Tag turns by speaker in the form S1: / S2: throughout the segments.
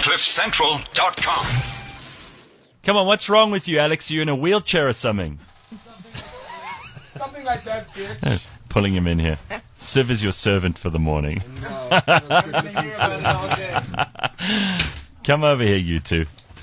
S1: CliffCentral.com.
S2: Come on, what's wrong with you, Alex? You're in a wheelchair or something?
S3: Something like that, Sid.
S2: Pulling him in here. Siv is your servant for the morning. Come over here, you two.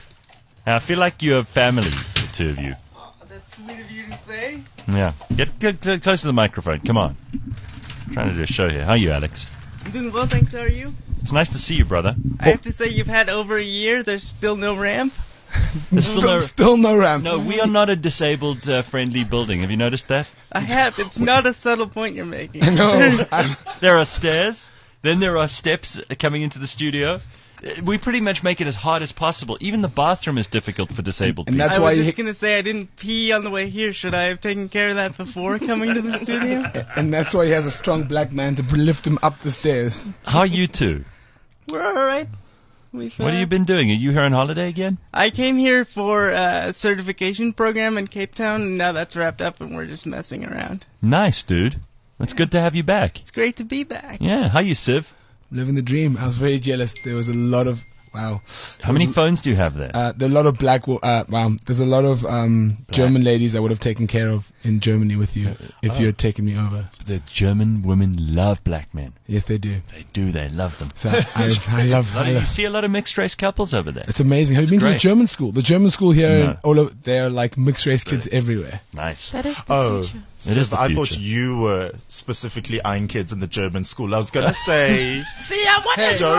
S2: I feel like you're family, the two of you.
S4: Oh, that's sweet of you to say.
S2: Yeah. Get close to the microphone. Come on. I'm trying to do a show here. How are you, Alex?
S4: I'm doing well, thanks. How are you?
S2: It's nice to see you, brother.
S4: I have to say, you've had over a year. There's still no ramp.
S2: There's
S3: still no ramp.
S2: No, we are not a disabled-friendly building. Have you noticed that?
S4: I have. It's not a subtle point you're making.
S3: No.
S2: There are stairs. Then there are steps coming into the studio. We pretty much make it as hard as possible. Even the bathroom is difficult for disabled people.
S4: I was just going to say, I didn't pee on the way here. Should I have taken care of that before coming to the studio?
S3: And that's why he has a strong black man to lift him up the stairs.
S2: How are you two?
S4: We're all right.
S2: What have you been doing? Are you here on holiday again?
S4: I came here for a certification program in Cape Town, and now that's wrapped up, and we're just messing around.
S2: Nice, dude. It's good to have you back.
S4: It's great to be back.
S2: Yeah. How you, Siv?
S3: Living the dream. I was very jealous. There was a lot of... Wow.
S2: How many phones do you have there?
S3: There are a lot of there's a lot of German ladies I would have taken care of in Germany with you if you had taken me over.
S2: The German women love black men.
S3: Yes, they do.
S2: They do. They love them.
S3: So I love.
S2: You see a lot of mixed race couples over there.
S3: It's amazing. Have you been to the German school? The German school here, they're like mixed race kids everywhere.
S2: Nice.
S5: That is the future.
S2: It is the
S6: I
S2: future.
S6: thought you were specifically eyeing kids in the German school. I was going to say...
S4: what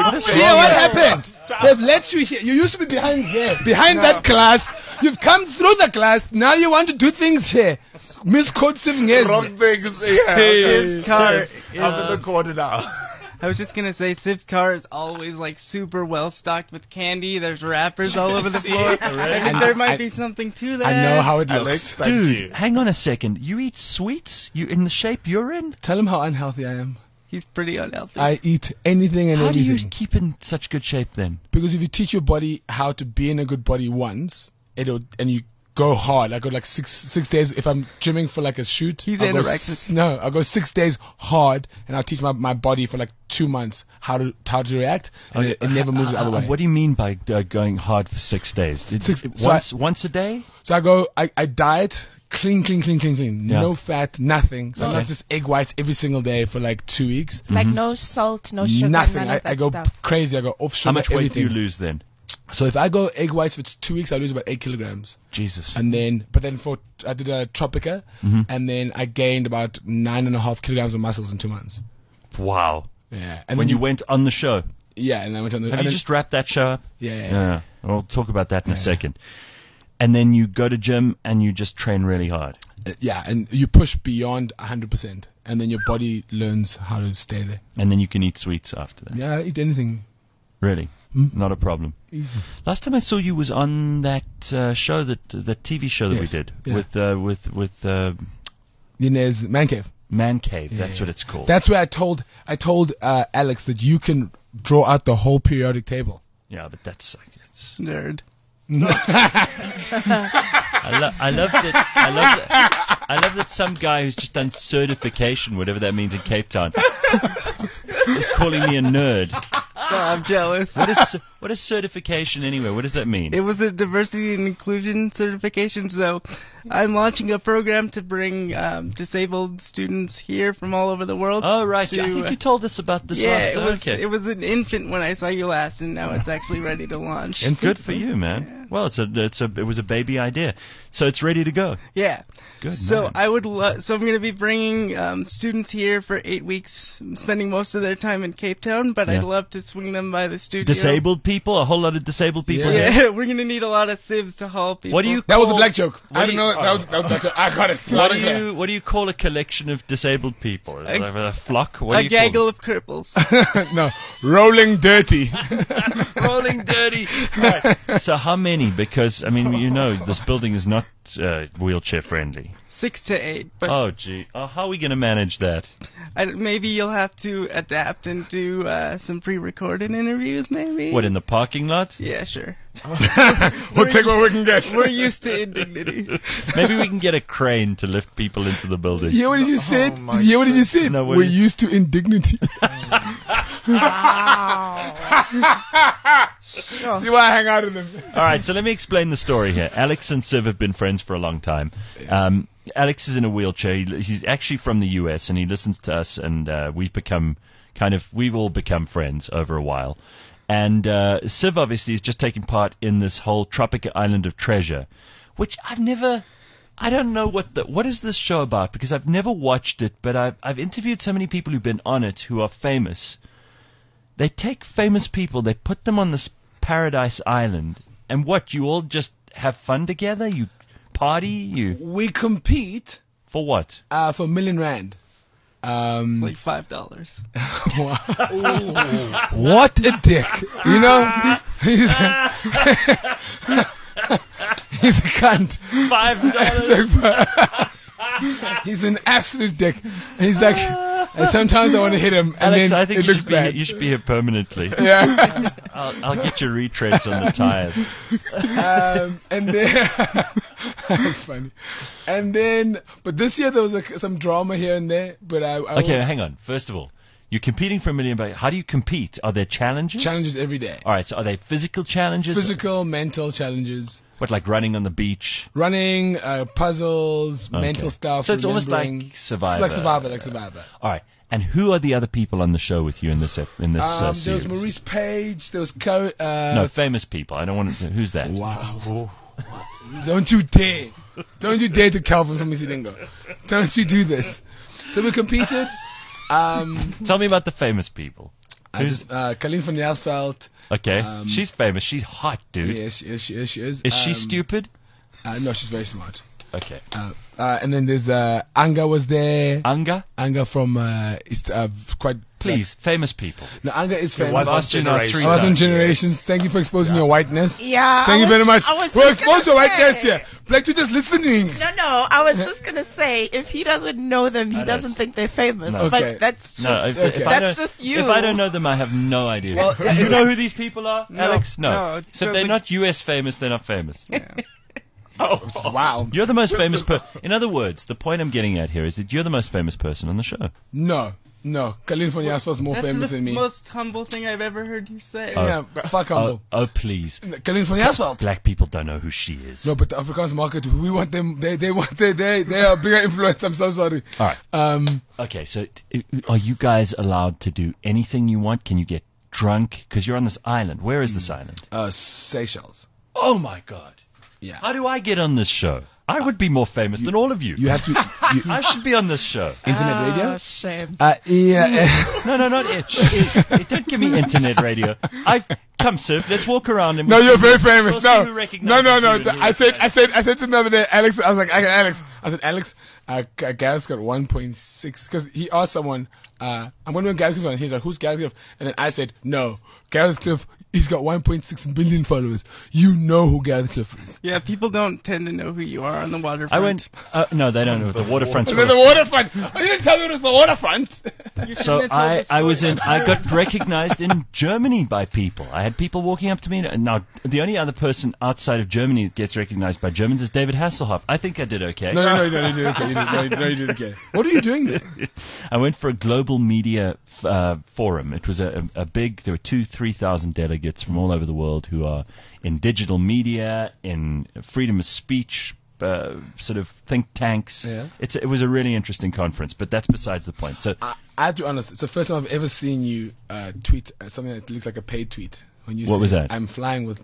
S3: happened? They've let you here. You used to be behind that class. You've come through the class. Now you want to do things here. Misquote Sivngez.
S6: Wrong things here.
S4: Siv's car.
S6: I'm in the corner now.
S4: I was just going to say, Siv's car is always like super well stocked with candy. There's wrappers all over the floor. I think there might be something to that.
S3: I know how it looks.
S6: Alex, thank
S2: Dude,
S6: you.
S2: hang on a second. You eat sweets? You in the shape you're in?
S3: Tell him how unhealthy I am.
S4: He's pretty unhealthy.
S3: I eat anything and
S2: How do
S3: everything.
S2: you keep in such good shape then?
S3: Because if you teach your body how to be in a good body once, and you go hard. I go like six days. If I'm gymming for like a shoot,
S4: He's
S3: I'll
S4: anorexic.
S3: I'll go 6 days hard, and I'll teach my body for like 2 months how to react, and it never moves the other way.
S2: What do you mean by going hard for 6 days? Once a day?
S3: So I diet clean.
S2: Yeah.
S3: No fat, nothing. Sometimes just egg whites every single day for like 2 weeks.
S5: Like no salt, no sugar,
S3: Nothing.
S5: none of that
S3: I go
S5: stuff.
S3: crazy. I go off sugar.
S2: How much weight
S3: everything.
S2: do you lose then?
S3: So if I go egg whites for 2 weeks, I lose about 8 kilograms.
S2: Jesus.
S3: And then, I did a Tropica, and then I gained about 9.5 kilograms of muscles in 2 months.
S2: Wow.
S3: Yeah. And
S2: When
S3: then
S2: you went on the show?
S3: Yeah, and I went on the...
S2: Have you just wrapped that show up?
S3: Yeah.
S2: We'll talk about that in a second. And then you go to gym and you just train really hard.
S3: Yeah, and you push beyond 100%, and then your body learns how to stay there.
S2: And then you can eat sweets after that.
S3: Yeah, I eat anything.
S2: Really? Not a problem.
S3: Easy.
S2: Last time I saw you was on that show, that TV show that we did with
S3: Inez Man Cave.
S2: Man Cave. That's what it's called.
S3: That's where I told Alex that you can draw out the whole periodic table.
S2: Yeah, but that's it's
S4: Nerd.
S2: I love that some guy who's just done certification, whatever that means in Cape Town, is calling me a nerd.
S4: I'm jealous.
S2: What is certification anyway? What does that mean?
S4: It was a diversity and inclusion certification, so I'm launching a program to bring disabled students here from all over the world.
S2: Oh, right. I think you told us about this last time.
S4: It was an infant when I saw you last, and now it's actually ready to launch.
S2: And good for you, man. Yeah. Well, it was a baby idea, so it's ready to go.
S4: Yeah.
S2: Good.
S4: So
S2: man.
S4: I'm going to be bringing students here for 8 weeks, spending most of their time in Cape Town, but I'd love to swing them by the studio.
S2: Disabled people, a whole lot of disabled people.
S4: Yeah, we're going to need a lot of sieves to haul people.
S3: That was a black joke. I don't know. That was a black joke. I got it.
S2: What do you call a collection of disabled people? Is it like a flock?
S4: A gaggle of cripples.
S3: No, rolling dirty.
S2: Rolling dirty. Right. So how many? Because this building is not wheelchair friendly.
S4: 6 to 8. But
S2: oh, gee. How are we going to manage that?
S4: Maybe you'll have to adapt and do some pre-recorded interviews, maybe.
S2: What, in the parking lot?
S4: Yeah, sure.
S3: We'll take what we can get.
S4: We're used to indignity.
S2: Maybe we can get a crane to lift people into the building.
S3: What did you say? What did you say?
S2: No,
S3: we're used to indignity. See why I hang out with him.
S2: All right, so let me explain the story here. Alex and Siv have been friends for a long time. Alex is in a wheelchair. He's actually from the US, and he listens to us, and we've all become friends over a while. And Siv obviously is just taking part in this whole Tropica Island of Treasure, which I don't know what is this show about, because I've never watched it, but I've interviewed so many people who've been on it who are famous. They take famous people, they put them on this paradise island, and you all just have fun together? You party?
S3: We compete
S2: For what?
S3: for R1 million.
S4: Like $5.
S3: What a dick. You know? He's a cunt.
S2: $5.
S3: He's an absolute dick. He's like, and sometimes I want to hit him, and
S2: Alex,
S3: then
S2: I think
S3: it looks bad.
S2: you should be here permanently.
S3: Yeah.
S2: I'll get your retreads on the tires.
S3: And then that's funny. And then, but this year there was some drama here and there. But
S2: Okay, hang on. First of all, you're competing for $1 million. How do you compete? Are there challenges?
S3: Challenges every day.
S2: All right. So are they physical challenges?
S3: Physical, mental challenges.
S2: What, like running on the beach?
S3: Running, puzzles, mental stuff.
S2: So it's almost like Survivor.
S3: It's like Survivor.
S2: All right. And who are the other people on the show with you in this
S3: There
S2: series?
S3: was Maurice Page. There was
S2: No, famous people. I don't want to. Who's that?
S3: Wow. Don't you dare. Don't you dare to Calvin from Isilingo. Don't you do this. So we competed.
S2: Tell me about the famous people.
S3: Colleen van Jaarsveld.
S2: Okay. She's famous. She's hot, dude.
S3: Yes, she is.
S2: Is she stupid?
S3: No, she's very smart.
S2: Okay.
S3: And then there's Anga was there.
S2: Anga?
S3: Anga from quite.
S2: Please, famous people.
S3: No, Anga is famous.
S6: was on
S2: Asked you now
S6: Generations.
S2: 3
S3: I was on
S2: times.
S3: Generations. Thank you for exposing your whiteness.
S5: Yeah.
S3: Thank you very much.
S5: I was
S3: We're
S5: just
S3: exposed to
S5: gonna
S3: whiteness
S5: say.
S3: here. Black Twitter's listening.
S5: No, I was just gonna say, if he doesn't know them, he doesn't think they're famous.
S2: No.
S3: Okay.
S5: But that's just,
S2: No, if
S3: Okay.
S2: I
S5: that's
S2: don't,
S5: just you.
S2: If I don't know them, I have no idea.
S3: Well,
S2: you know who these people are, Alex?
S4: no,
S2: So if they're not US famous, they're not famous.
S3: Wow.
S2: You're the most famous person. In other words, the point I'm getting at here is that you're the most famous person on the show.
S3: No. Colleen van Jaarsveld's more
S4: That's
S3: famous
S4: the
S3: than me.
S4: most humble thing I've ever heard you say.
S3: Yeah, fuck humble.
S2: Oh, please.
S3: Colleen van Jaarsveld.
S2: Black people don't know who she is.
S3: No, but the Afrikaans market, we want them. They are a bigger influence. I'm so sorry.
S2: All right. Okay, so are you guys allowed to do anything you want? Can you get drunk? Because you're on this island. Where is this island?
S3: Seychelles.
S2: Oh, my God.
S3: Yeah.
S2: How do I get on this show? I would be more famous than all of you.
S3: You have to.
S2: I should be on this show.
S3: Internet radio.
S5: Oh, shame.
S3: Yeah.
S2: No, not it. Don't give me internet radio. Come, sir. Let's walk around and
S3: No, you're very famous.
S2: We'll see
S3: No,
S2: who recognizes
S3: no.
S2: you and who
S3: I said
S2: recognizes
S3: to him the other day, Alex. I was like, Alex. Gareth's got 1.6 because he asked someone, I'm going to be on Gareth Cliff, and he's like, who's Gareth Cliff? And then I said, no, Gareth Cliff. He's got 1.6 billion followers. You know who Gareth Cliff is.
S4: Yeah, people don't tend to know who you are on the waterfront.
S2: I went. No, they don't know the waterfront's.
S3: And then the waterfront. Oh, you didn't tell me it was the waterfront.
S2: So I got recognized in Germany by people. I had people walking up to me. Now, the only other person outside of Germany that gets recognized by Germans is David Hasselhoff. I think I did okay.
S3: No, you did okay. You did okay. What are you doing there?
S2: I went for a global media forum. It was a big. There were 3,000 delegates from all over the world who are in digital media, in freedom of speech, sort of think tanks.
S3: Yeah.
S2: It was a really interesting conference, but that's besides the point. So
S3: I have to be honest. It's the first time I've ever seen you tweet something that looks like a paid tweet. When you
S2: What
S3: said,
S2: was that?
S3: I'm flying with.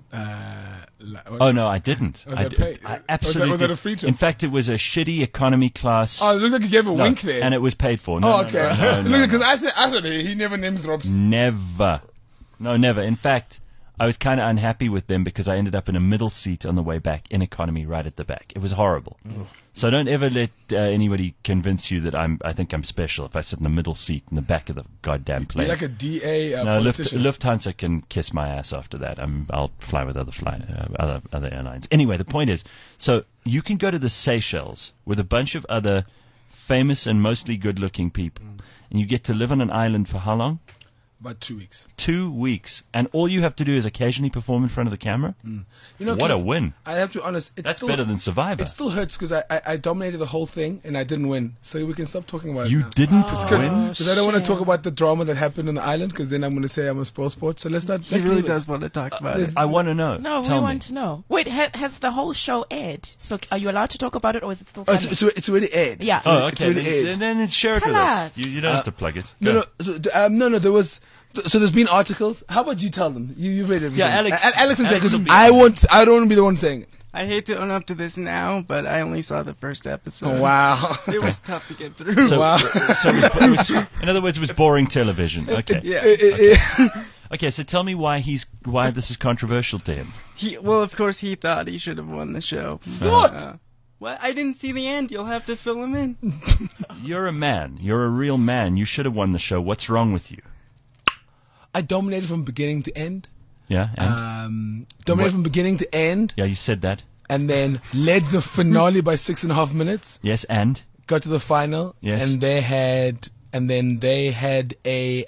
S2: Oh no, I didn't.
S3: Was
S2: I
S3: that
S2: did.
S3: paid?
S2: I absolutely.
S3: Was that a free trip?
S2: In fact, it was a shitty economy class.
S3: Oh, it looked like you gave a
S2: No,
S3: wink there.
S2: and it was paid for. No,
S3: oh, okay.
S2: No,
S3: Look, because I said he never names drops.
S2: Never. No, never. In fact, I was kind of unhappy with them because I ended up in a middle seat on the way back in economy right at the back. It was horrible. So don't ever let anybody convince you that I think I'm special if I sit in the middle seat in the back of the goddamn plane.
S3: You're like a DA
S2: No,
S3: politician.
S2: Lufthansa can kiss my ass after that. I'll fly with other airlines. Anyway, the point is, so you can go to the Seychelles with a bunch of other famous and mostly good-looking people, and you get to live on an island for how long?
S3: About 2 weeks.
S2: 2 weeks. And all you have to do is occasionally perform in front of the camera?
S3: You know,
S2: What a
S3: Cliff,
S2: win.
S3: I have to be honest. It's
S2: That's
S3: still,
S2: better than Survivor.
S3: It still hurts because I dominated the whole thing and I didn't win. So we can stop talking about
S2: You
S3: it now.
S2: didn't win?
S3: Because I don't want to talk
S5: shame.
S3: about the drama that happened on the island because then I'm going to say I'm a spoil sport. So let's not.
S4: He
S3: let's
S4: really
S3: leave it.
S4: does want to talk about it.
S2: I want to know.
S5: No,
S2: Tell
S5: we
S2: me.
S5: want to know. Wait, has the whole show aired? So are you allowed to talk about it, or is it still
S3: Oh,
S5: coming?
S3: it's already aired.
S5: Yeah.
S2: Oh,
S3: It's
S2: okay.
S3: really aired.
S2: Then share it
S5: Tell
S2: with us.
S5: us.
S2: You don't have to plug it.
S3: No,
S2: Go.
S3: no. There was. So there's been articles. How about you tell them? You've read everything.
S2: Yeah, Alex-
S3: Alex will say
S2: Alex will
S3: because
S2: be-
S3: I don't want to be the one saying it.
S4: I hate to own up to this now, but I only saw the first episode.
S3: Oh, wow.
S4: It was tough to get through.
S2: So,
S3: Wow.
S2: so it was, in other words, it was boring television. Okay.
S4: Yeah.
S2: Okay, so tell me why this is controversial to him.
S4: Well, of course, he thought he should have won the show.
S3: What?
S4: Well, I didn't see the end. You'll have to fill him in.
S2: You're a man. You're a real man. You should have won the show. What's wrong with you?
S3: I dominated from beginning to end.
S2: Yeah, and
S3: Dominated
S2: What-
S3: from beginning to end,
S2: yeah, you said that.
S3: and then led the finale by 6.5 minutes.
S2: Yes, and
S3: Got to the final,
S2: Yes.
S3: and they had a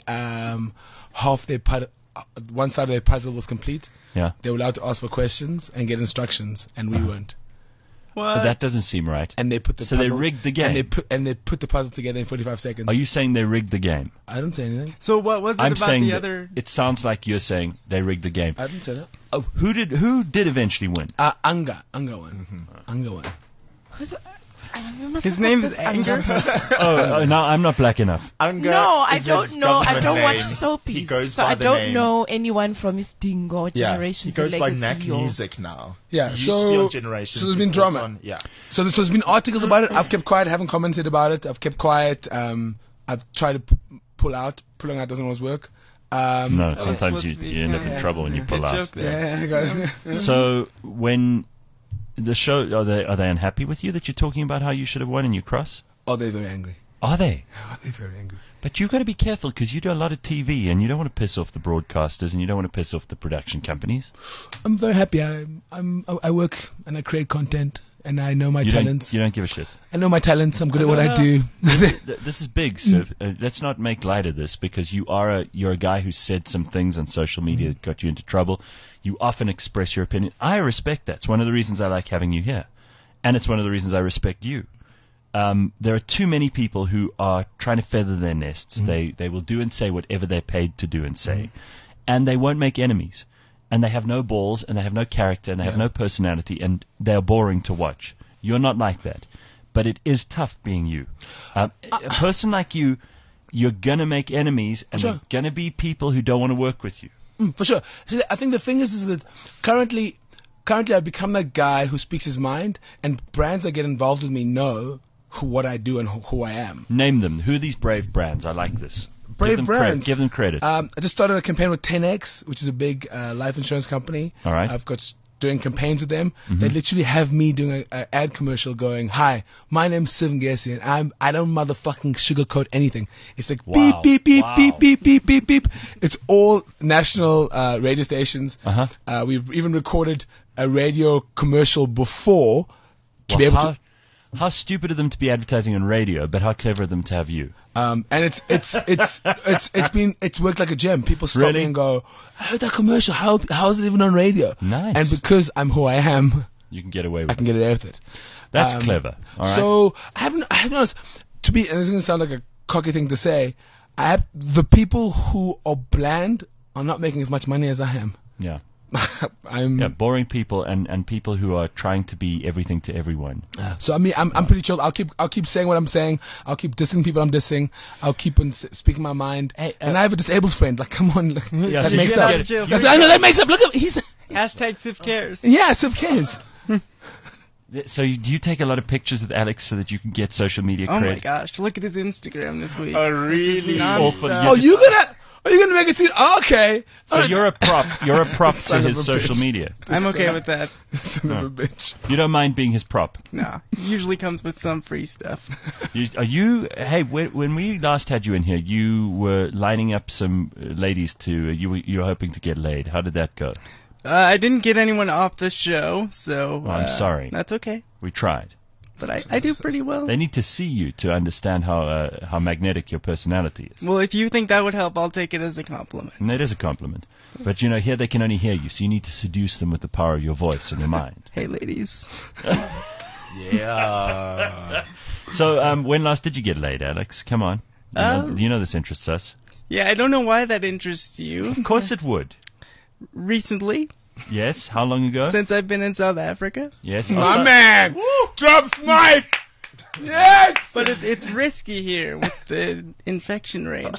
S3: half their one side of their puzzle was complete.
S2: yeah,
S3: They were allowed to ask for questions and get instructions, and we weren't.
S4: What?
S2: but that doesn't seem right.
S3: And they put the
S2: So they
S3: puzzle,
S2: rigged the game.
S3: and they put the puzzle together in 45 seconds.
S2: Are you saying they rigged the game?
S3: I didn't say anything.
S4: So what was it
S2: I'm
S4: about
S2: saying
S4: the
S2: that
S4: other?
S2: it sounds like you're saying they rigged the game.
S3: I didn't say that.
S2: Oh, who did eventually win?
S3: Anga won. Anga won.
S5: Who's- we must
S4: His
S5: have
S4: name
S5: this
S4: is Anger.
S2: Oh, no, I'm not black enough.
S6: Anga
S5: No, I
S6: is
S5: don't
S6: his
S5: know. I
S6: government
S5: don't watch
S6: name.
S5: soapies,
S6: He goes
S5: so
S6: by
S5: I
S6: the
S5: don't
S6: name.
S5: know anyone from his Dingo
S6: Yeah,
S5: generation.
S6: he goes by
S5: legacy
S6: Knack
S5: or-
S6: Music now.
S3: Yeah,
S6: He used to be
S3: so-
S6: on Generations.
S3: so there's
S6: He's
S3: been drama.
S6: on- yeah.
S3: So there's been articles about it. I've kept quiet. Haven't commented about it. I've kept quiet. I've tried to pulling out. Pulling out doesn't always work.
S2: No, sometimes
S4: supposed to be-
S2: you end up in
S4: yeah.
S2: trouble when you pull
S4: Good
S2: out.
S4: joke there.
S3: Yeah, I got it.
S2: So when the show, are they unhappy with you that you're talking about how you should have won and you cross?
S3: Oh, they're very angry.
S2: Are they?
S3: Oh, they're very angry.
S2: But you've got to be careful because you do a lot of TV and you don't want to piss off the broadcasters and you don't want to piss off the production companies.
S3: I'm very happy. I work and I create content and I know my
S2: You
S3: talents.
S2: don't give a shit.
S3: I know my talents. I'm good at what I do.
S2: This is big, so let's not make light of this because you're a guy who said some things on social media that got you into trouble. You often express your opinion. I respect that. It's one of the reasons I like having you here, and it's one of the reasons I respect you. There are too many people who are trying to feather their nests. They will do and say whatever they're paid to do and say, and they won't make enemies. And they have no balls, and they have no character, and they have no personality, and they are boring to watch. You're not like that. But it is tough being you. A person like you, you're going to make enemies, and
S3: Sure.
S2: there are going to be people who don't want to work with you.
S3: For sure. See, I think the thing is that currently I've become that guy who speaks his mind, and brands that get involved with me know what I do and who I am.
S2: Name them. Who are these brave brands? I like this.
S3: Brave
S2: give them
S3: brands.
S2: Give them credit.
S3: I just started a campaign with 10X, which is a big life insurance company.
S2: All right.
S3: I've got doing campaigns with them. They literally have me doing an ad commercial going, "Hi, my name's Siv Ngesi, and I don't motherfucking sugarcoat anything." It's like
S2: Wow.
S3: beep, beep, beep,
S2: Wow.
S3: beep, beep, beep, beep, beep. It's all national radio stations.
S2: Uh-huh.
S3: We've even recorded a radio commercial before to be able to.
S2: How stupid of them to be advertising on radio, but how clever of them to have you.
S3: And it's worked like a gem. People stop
S2: Really?
S3: me and go, "I heard that commercial. How is it even on radio?"
S2: Nice.
S3: And because I'm who I am,
S2: You can get away
S3: I
S2: with
S3: can
S2: it.
S3: get away with it.
S2: That's clever. All right.
S3: So I haven't honest to be. And this is gonna sound like a cocky thing to say. The people who are bland are not making as much money as I am.
S2: yeah.
S3: I'm.
S2: Yeah, boring people and people who are trying to be everything to everyone.
S3: So I mean, I'm pretty chill. I'll keep saying what I'm saying. I'll keep dissing people I'm dissing. I'll keep on speaking my mind.
S2: Hey,
S3: and I have a disabled friend. Like, come on, like,
S2: Yeah,
S3: that
S2: so
S3: makes
S2: you
S3: up.
S2: get it.
S4: Jail.
S3: I know that makes up. Look at he's.
S4: Hashtag Sif cares.
S3: Yeah, so cares.
S2: So do you take a lot of pictures with Alex so that you can get social media
S4: Oh
S2: credit?
S4: my gosh! Look at his Instagram this week.
S6: Oh, really?
S2: Awful.
S4: Non-stop.
S3: Oh, you're gonna make it seem okay?
S2: So you're a prop. You're a prop to
S3: Son of
S2: his
S3: a
S2: social
S3: bitch.
S2: media.
S4: I'm okay with that.
S3: Son of a bitch.
S2: You don't mind being his prop.
S4: No, usually comes with some free stuff.
S2: Hey, when we last had you in here, you were lining up some ladies to. You were hoping to get laid. How did that go?
S4: I didn't get anyone off the show, so
S2: I'm sorry.
S4: That's okay.
S2: We tried.
S4: but I do pretty well.
S2: They need to see you to understand how magnetic your personality is.
S4: Well, if you think that would help, I'll take it as a compliment.
S2: And that is a compliment. But, here they can only hear you, so you need to seduce them with the power of your voice and your mind.
S4: Hey, ladies.
S6: Yeah.
S2: So, when last did you get laid, Alex? Come on. You know this interests us.
S4: Yeah, I don't know why that interests you.
S2: Of course it would.
S4: Recently,
S2: Yes, how long ago?
S4: since I've been in South Africa.
S2: Yes.
S3: My man! Drops mic! Yes!
S4: But it's risky here with the infection rate.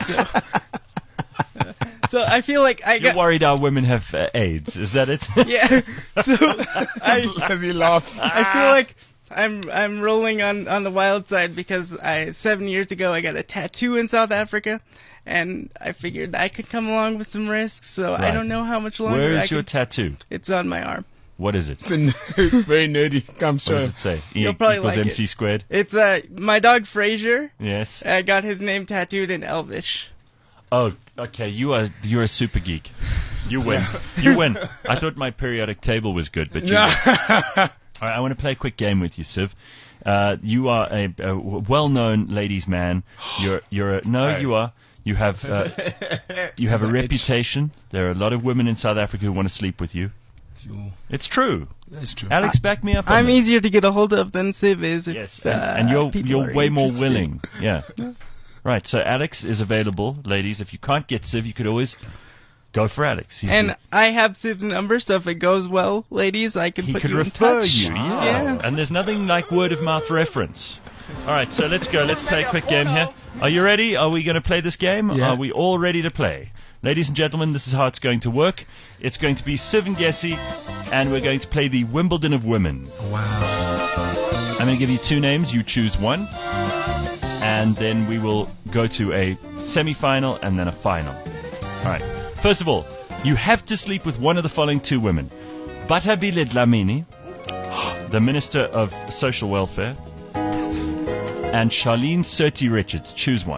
S4: So I feel like
S2: You're worried our women have AIDS, is that it?
S4: Yeah. So
S3: As he laughs.
S4: I feel like I'm rolling on the wild side because 7 years ago I got a tattoo in South Africa, and I figured I could come along with some risks. So I
S2: Right.
S4: don't know how much longer.
S2: Where is your tattoo?
S4: It's on my arm.
S2: What is it?
S3: It's very nerdy. I'm
S2: What
S3: sure.
S2: does it say?
S4: You'll probably
S2: equals
S4: like
S2: MC
S4: it.
S2: squared?
S4: It's my dog Fraser.
S2: Yes.
S4: I got his name tattooed in Elvish.
S2: Oh, okay. You're a super geek. You win. You win. I thought my periodic table was good, but you win. All right, I want to play a quick game with you, Siv. You are a well-known ladies' man. You are. You have a reputation. There are a lot of women in South Africa who want to sleep with you. It's true.
S3: That's true.
S2: Alex, back me up. on
S4: I'm
S2: this.
S4: easier to get a hold of than Siv is.
S2: Yes,
S4: If,
S2: and
S4: people
S2: you're
S4: are
S2: way more
S4: interested.
S2: willing. Yeah. Right. So Alex is available, ladies. If you can't get Siv, you could always go for Alex.
S4: And I have Siv's number, so if it goes well, ladies, I can
S2: he
S4: put
S2: could
S4: you in
S2: refer
S4: touch.
S2: you.
S4: Yeah.
S2: And there's nothing like word of mouth reference. All right. So let's go. Let's play a quick game here. Are you ready? Are we going to play this game?
S3: Yeah.
S2: Are we all ready to play? Ladies and gentlemen, this is how it's going to work. It's going to be Siv and Gessie, and we're going to play the Wimbledon of Women.
S3: Wow.
S2: I'm going to give you two names. You choose one. And then we will go to a semi-final and then a final. All right. First of all, you have to sleep with one of the following two women. Batabile Dlamini, the Minister of Social Welfare, and Charlene Surti Richards. Choose one.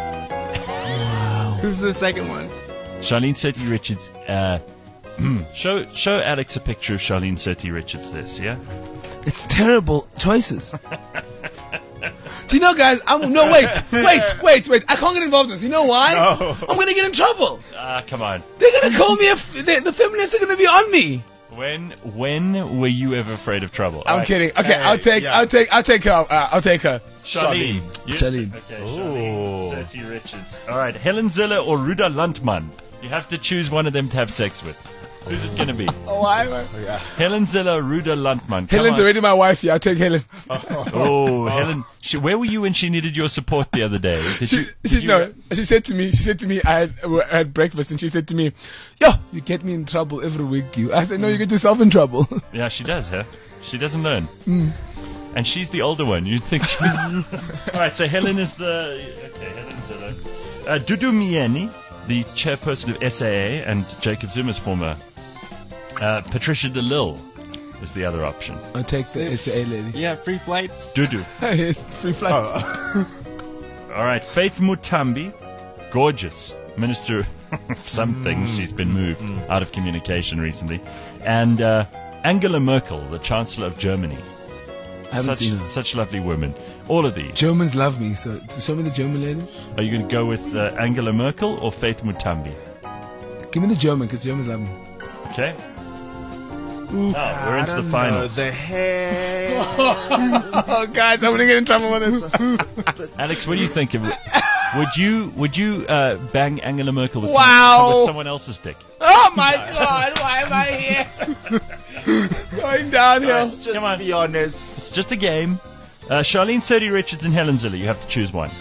S4: Who's the second one?
S2: Charlene Surti Richards. Show Alex a picture of Charlene Surti Richards. Yeah.
S3: It's terrible choices. Do you know, guys? Wait. I can't get involved in this. You know why?
S6: No.
S3: I'm gonna get in trouble.
S2: Come on.
S3: They're gonna call me the feminists are gonna be on me.
S2: When were you ever afraid of trouble? All
S3: I'm
S2: right.
S3: kidding. Okay,
S6: Hey,
S3: I'll take
S6: yeah.
S3: her. I'll take her.
S2: Charlene.
S3: Charlene.
S2: Okay,
S6: Ooh.
S2: Charlene Surti Richards. All right, Helen Ziller or Ruda Landman. You have to choose one of them to have sex with. Who's it going to be?
S3: Oh, why?
S2: Helen Ziller, Ruda Landman. Come
S3: Helen's
S2: on.
S3: already my wife. Yeah, I'll take Helen.
S2: Oh, Helen. Where were you when she needed your support the other day? Did
S3: She said to me, I had breakfast, and she said to me, "Yo, you get me in trouble every week, you." I said, "No, you get yourself in trouble."
S2: Yeah, she does, huh? She doesn't learn.
S3: Mm.
S2: And she's the older one. You'd think. All right, so Helen is Helen Ziller. Dudu Mieni, the chairperson of SAA and Jacob Zuma's former. Patricia DeLille is the other option.
S3: I'll take the SA lady.
S4: Yeah, free flights.
S2: Dudu.
S3: Yes, free flight.
S2: All right, Faith Mutambi, gorgeous minister of something. She's been moved out of communication recently. And Angela Merkel, the Chancellor of Germany.
S3: I haven't seen her.
S2: Such lovely women. All of these.
S3: Germans love me, so show me the German lady.
S2: Are you going to go with Angela Merkel or Faith Mutambi?
S3: Give me the German, because Germans love me.
S2: Okay. We're into the finals.
S6: The hair.
S3: Oh, guys, I'm gonna get in trouble with this.
S2: Alex, what do you think? Would you bang Angela Merkel with,
S3: Wow.
S2: with someone else's dick?
S3: Oh my God, why am I here? Going downhill.
S6: Let's just
S2: Come on.
S6: be honest.
S2: It's just a game. Charlene Surti Richards and Helen Ziller. You have to choose one.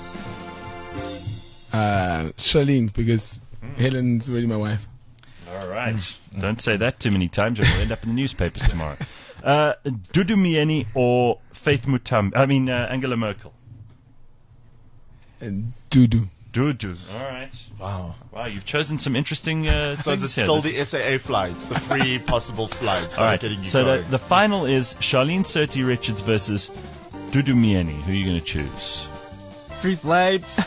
S3: Charlene, because Helen's already my wife.
S2: All right. Don't say that too many times, or we'll end up in the newspapers tomorrow. Dudu Mieni or Faith Mutambi? I mean, Angela Merkel.
S3: And Dudu.
S2: Dudu. All right.
S6: Wow.
S2: Wow, you've chosen some interesting
S6: So
S2: things
S6: it's
S2: here.
S6: still
S2: This-
S6: the SAA flights, the free possible flights that
S2: All
S6: are
S2: right.
S6: getting you
S2: So
S6: going.
S2: the final is Charlene Surti Richards versus Dudu Mieni. Who are you going to choose?
S4: Free flights.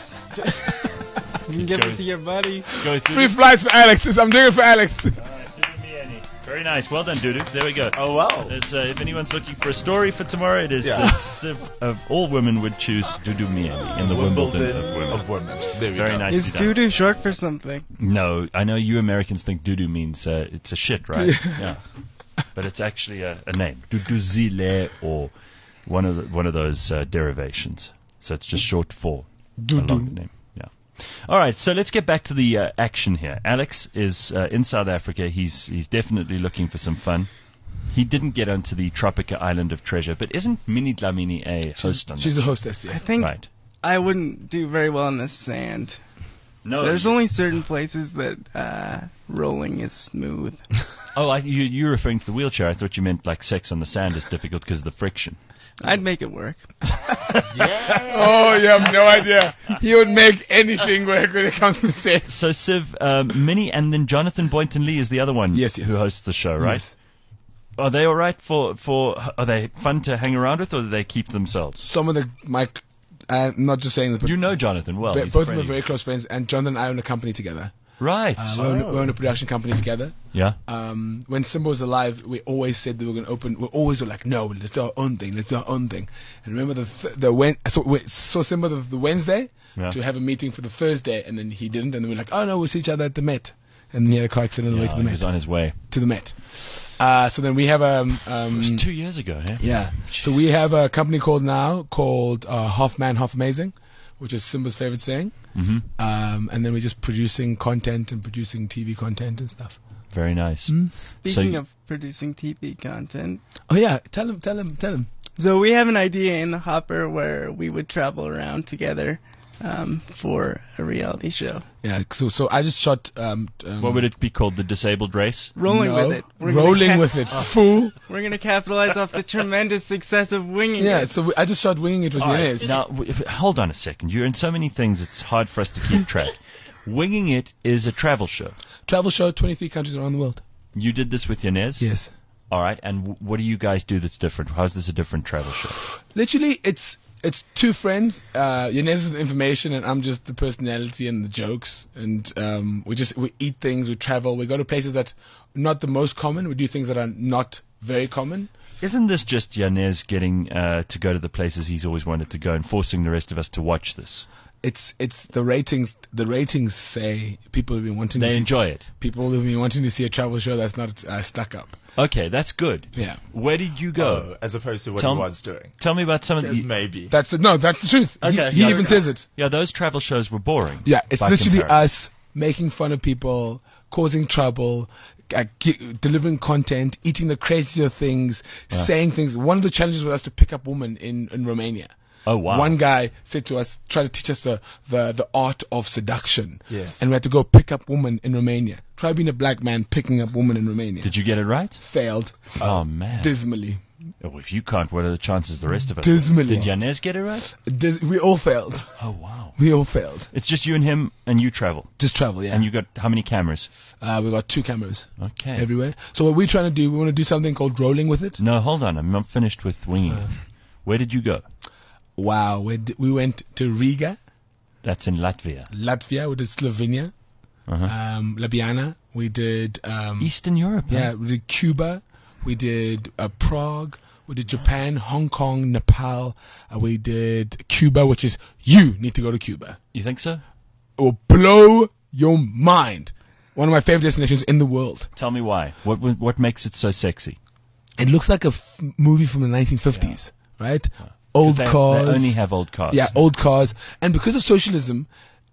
S4: You can give
S2: Go
S4: it to your buddy.
S2: Go with
S3: Free
S2: Dudu.
S3: flights for Alex. I'm doing it for Alex.
S2: All right, Dudu Mieni. Very Very nice. Well done, Dudu. There we go.
S6: Oh, wow.
S2: There's, if anyone's looking for a story for tomorrow, it is
S6: Yeah.
S2: that Siv of all women would choose Dudu Mieli in the Wimbledon of women.
S6: There we
S2: Very
S6: go.
S2: nice.
S4: Is doo-doo short for something?
S2: No, I know you Americans think Dudu means it's a shit, right? Yeah. But it's actually a name. Duduzile or one of those derivations. So it's just short for a long name. Yeah. All right, so let's get back to the action here. Alex is in South Africa. He's definitely looking for some fun. He didn't get onto the Tropica Island of Treasure, but isn't Minnie Dlamini a host on
S3: She's
S2: that?
S3: the hostess,
S4: I
S3: yes.
S4: think
S2: Right.
S4: I wouldn't do very well in the sand.
S2: No.
S4: There's only certain places that rolling is smooth.
S2: Oh, you're referring to the wheelchair. I thought you meant like sex on the sand is difficult because of the friction.
S4: I'd make it work.
S3: Oh, you have no idea. He would make anything work when it comes to sex.
S2: So, Siv, Minnie and then Jonathan Boynton Lee is the other one
S3: Yes.
S2: who hosts the show, right?
S3: Yes.
S2: Are they all right are they fun to hang around with, or do they keep themselves?
S3: Some of I'm not just saying this, but
S2: You know Jonathan well. He's a
S3: both of them
S2: friend
S3: are very close friends, and Jonathan and I own a company together.
S2: Right.
S3: We own a production company together.
S2: Yeah.
S3: When Simba was alive, we always said that we were going to open. We always were like, no, let's do our own thing. Let's do our own thing. And remember so Simba the Wednesday
S2: Yeah.
S3: to have a meeting for the Thursday, and then he didn't, and then we were like, oh no, we'll see each other at the Met. And then he had a car accident on the way to the
S2: he
S3: Met.
S2: was on his way.
S3: To the Met. So then we have
S2: It was 2 years ago, yeah?
S3: yeah. So we have a company called Half Man, Half Amazing, which is Simba's favorite saying.
S2: Mm-hmm.
S3: And then we're just producing content and producing TV content and stuff.
S2: Very nice.
S4: Speaking of producing TV content,
S3: Oh yeah, tell him.
S4: so we have an idea in the hopper where we would travel around together for a reality show.
S3: Yeah. So I just shot.
S2: What would it be called? The Disabled Race?
S4: Rolling
S3: no,
S4: with it.
S3: Rolling with it. Fool.
S4: We're going to capitalize off the tremendous success of winging
S3: Yeah.
S4: it.
S3: So I just shot Winging It with
S2: All right,
S3: Yanez.
S2: now, hold on a second. You're in so many things, it's hard for us to keep track. Winging It is a travel show.
S3: Travel show, 23 countries around the world.
S2: You did this with Yanez?
S3: Yes.
S2: All right, and what do you guys do that's different? How is this a different travel show?
S3: Literally, it's two friends. Yanez is the information, and I'm just the personality and the jokes. And we eat things, we travel, we go to places that not the most common. We do things that are not very common.
S2: Isn't this just Yanez getting to go to the places he's always wanted to go and forcing the rest of us to watch this?
S3: It's the ratings. The ratings say people have been wanting to
S2: They
S3: see.
S2: enjoy it.
S3: People have been wanting to see a travel show that's not stuck up.
S2: Okay, that's good.
S3: Yeah.
S2: Where did you go?
S6: As opposed to what
S2: Tell
S6: he
S2: me-
S6: was doing.
S2: Tell me about some of the...
S6: Maybe.
S3: That's the truth.
S6: Okay,
S3: He
S6: yeah,
S3: even
S6: okay.
S3: says it.
S2: Yeah, those travel shows were boring.
S3: Yeah, it's
S2: by
S3: literally
S2: comparison.
S3: us making fun of people, causing trouble, delivering content, eating the crazier things, saying things. One of the challenges was us to pick up women in Romania.
S2: Oh, wow.
S3: One guy said to us, try to teach us the art of seduction.
S6: Yes.
S3: And we had to go pick up women in Romania. Try being a black man picking up women in Romania.
S2: Did you get it right?
S3: Failed
S2: Oh, man.
S3: dismally.
S2: Oh, if you can't, what are the chances the rest of us?
S3: Dismally.
S2: Did Yanez get it right?
S3: We all failed.
S2: Oh, wow.
S3: We all failed.
S2: It's just you and him, and you travel.
S3: Just travel, yeah.
S2: And you got how many cameras?
S3: We got 2 cameras
S2: Okay.
S3: everywhere. So what we're trying to do, we want to do something called Rolling with It.
S2: No, hold on. I'm not finished with winging it. Where did you go?
S3: Wow. We went to Riga,
S2: That's in Latvia.
S3: Latvia. We did Slovenia,
S2: Uh-huh.
S3: Ljubljana. We did
S2: Eastern Europe. huh?
S3: yeah. We did Cuba. We did Prague. We did Japan, Hong Kong, Nepal. We did Cuba, which is you need to go to Cuba.
S2: You think so?
S3: It will blow your mind. One of my favorite destinations in the world.
S2: Tell me why. What makes it so sexy?
S3: It looks like a movie from the 1950s, right? Old
S2: They
S3: cars.
S2: only have old cars.
S3: Yeah, old cars. And because of socialism,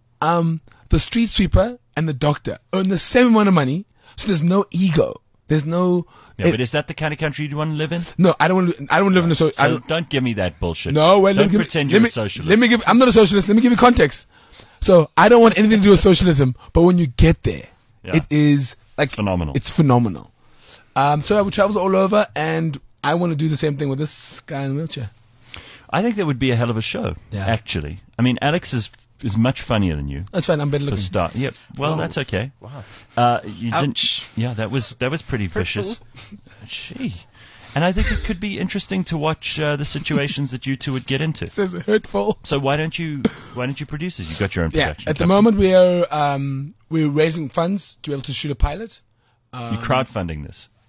S3: the street sweeper and the doctor earn the same amount of money, so there's no ego. There's no.
S2: Yeah, but is that the kind of country you'd want to live in?
S3: No, I don't want to live in a
S2: So
S3: so.
S2: don't give me that bullshit.
S3: No, well,
S2: don't pretend you're a socialist.
S3: Let me give. I'm not a socialist. Let me give you context. So I don't want anything to do with socialism, but when you get there,
S2: Yeah.
S3: it is like
S2: It's phenomenal.
S3: It's phenomenal. So I would travel all over, and I want to do the same thing with this guy in a wheelchair.
S2: I think that would be a hell of a show.
S3: Yeah.
S2: Actually, I mean, Alex is much funnier than you.
S3: That's fine. I'm better
S2: For
S3: looking.
S2: start. Yep. Well, that's okay.
S6: Wow.
S2: You
S3: Ouch.
S2: didn't. Yeah, that was pretty vicious. Gee. And I think it could be interesting to watch the situations that you two would get into.
S3: This is hurtful.
S2: So why don't you produce this? You got your own
S3: Yeah.
S2: production.
S3: At the
S2: company.
S3: moment, we're raising funds to be able to shoot a pilot.
S2: You're crowdfunding this.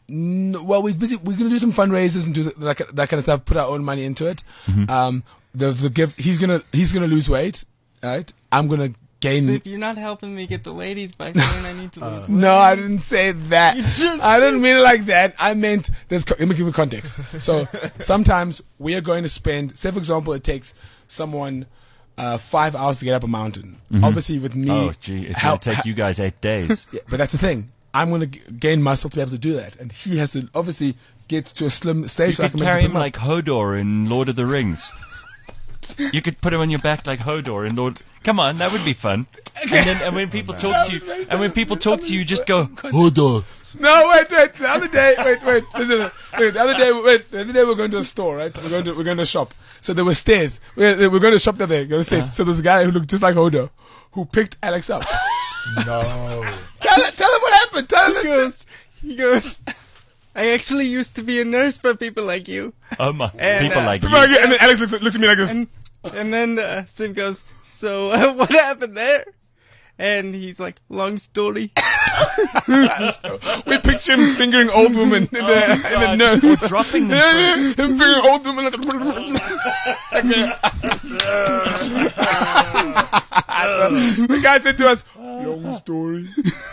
S3: Well, we're gonna do some fundraisers and do that kind of stuff. Put our own money into it. The gift. He's gonna lose weight. Right. I'm gonna gain.
S4: So if you're not helping me get the ladies by saying I need to lose weight.
S3: No, I didn't say that. I didn't mean it like that. I meant let me give you context. So sometimes we are going to spend. Say for example, it takes someone 5 hours to get up a mountain. Obviously, with me.
S2: Oh, gee, it's going to take you guys 8 days.
S3: Yeah, but that's the thing. I'm going to gain muscle to be able to do that. And he has to obviously get to a slim stage.
S2: You could carry him like Hodor in Lord of the Rings. You could put him on your back like Hodor in Lord. Come on, that would be fun. And when people talk to you, just go Hodor.
S3: No, wait. The other day, listen. The other day we're going to a store, right? We're going to a shop. So there were stairs. We're going to shop there. There were stairs. So there's a guy who looked just like Hodor who picked Alex up.
S6: No.
S3: Tell him what happened. Tell him.
S4: He goes, I actually used to be a nurse for people like you.
S2: Oh my,
S4: And,
S2: people like you.
S3: And then Alex looks at me like this.
S4: And then Sim goes, so what happened there? And he's like, long story.
S3: We picture him fingering old women in the nurse.
S2: Or dropping them.
S3: Him fingering old women. The guy said to us, long story.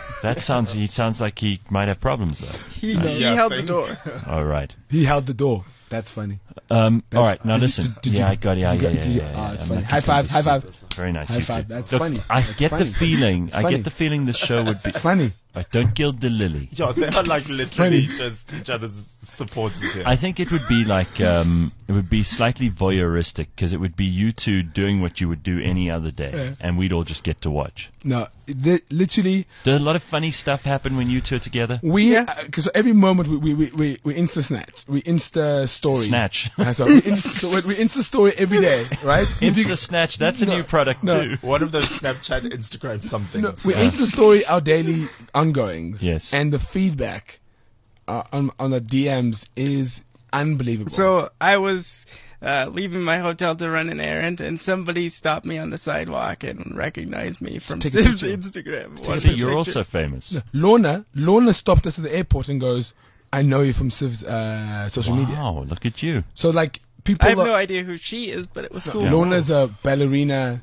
S2: He sounds like he might have problems though.
S4: He held the door.
S2: All right.
S3: He held the door. That's funny.
S2: All right, now listen.
S3: I
S2: got it.
S3: Yeah, it's funny. High five.
S2: Very nice.
S3: High five. That's
S2: Look,
S3: funny.
S2: I
S3: That's
S2: get
S3: funny.
S2: the feeling.
S3: It's
S2: I
S3: funny.
S2: get the feeling the show would be
S3: Funny.
S2: Right, don't gild the lily.
S6: Yeah, they are like literally just each other's supporters here.
S2: I think it would be like it would be slightly voyeuristic because it would be you two doing what you would do any other day, and we'd all just get to watch.
S3: No, literally.
S2: Does a lot of funny stuff happen when you two are together?
S3: Because every moment we Insta snatch, we Insta story.
S2: Snatch.
S3: So we Insta story every day, right?
S2: Insta snatch. That's a new product too.
S6: One of those Snapchat, Instagram something.
S3: No, we Insta story our daily ongoings.
S2: Yes.
S3: And the feedback on the DMs is unbelievable.
S4: So I was leaving my hotel to run an errand, and somebody stopped me on the sidewalk and recognized me from
S3: Take a
S4: Sim's
S3: picture.
S4: Instagram.
S2: So you're also famous.
S3: Lorna stopped us at the airport and goes, I know you from Siv's social media.
S2: Wow, look at you.
S3: So like people.
S4: I have no idea who she is, but it was cool.
S2: Yeah.
S3: Lorna's a ballerina.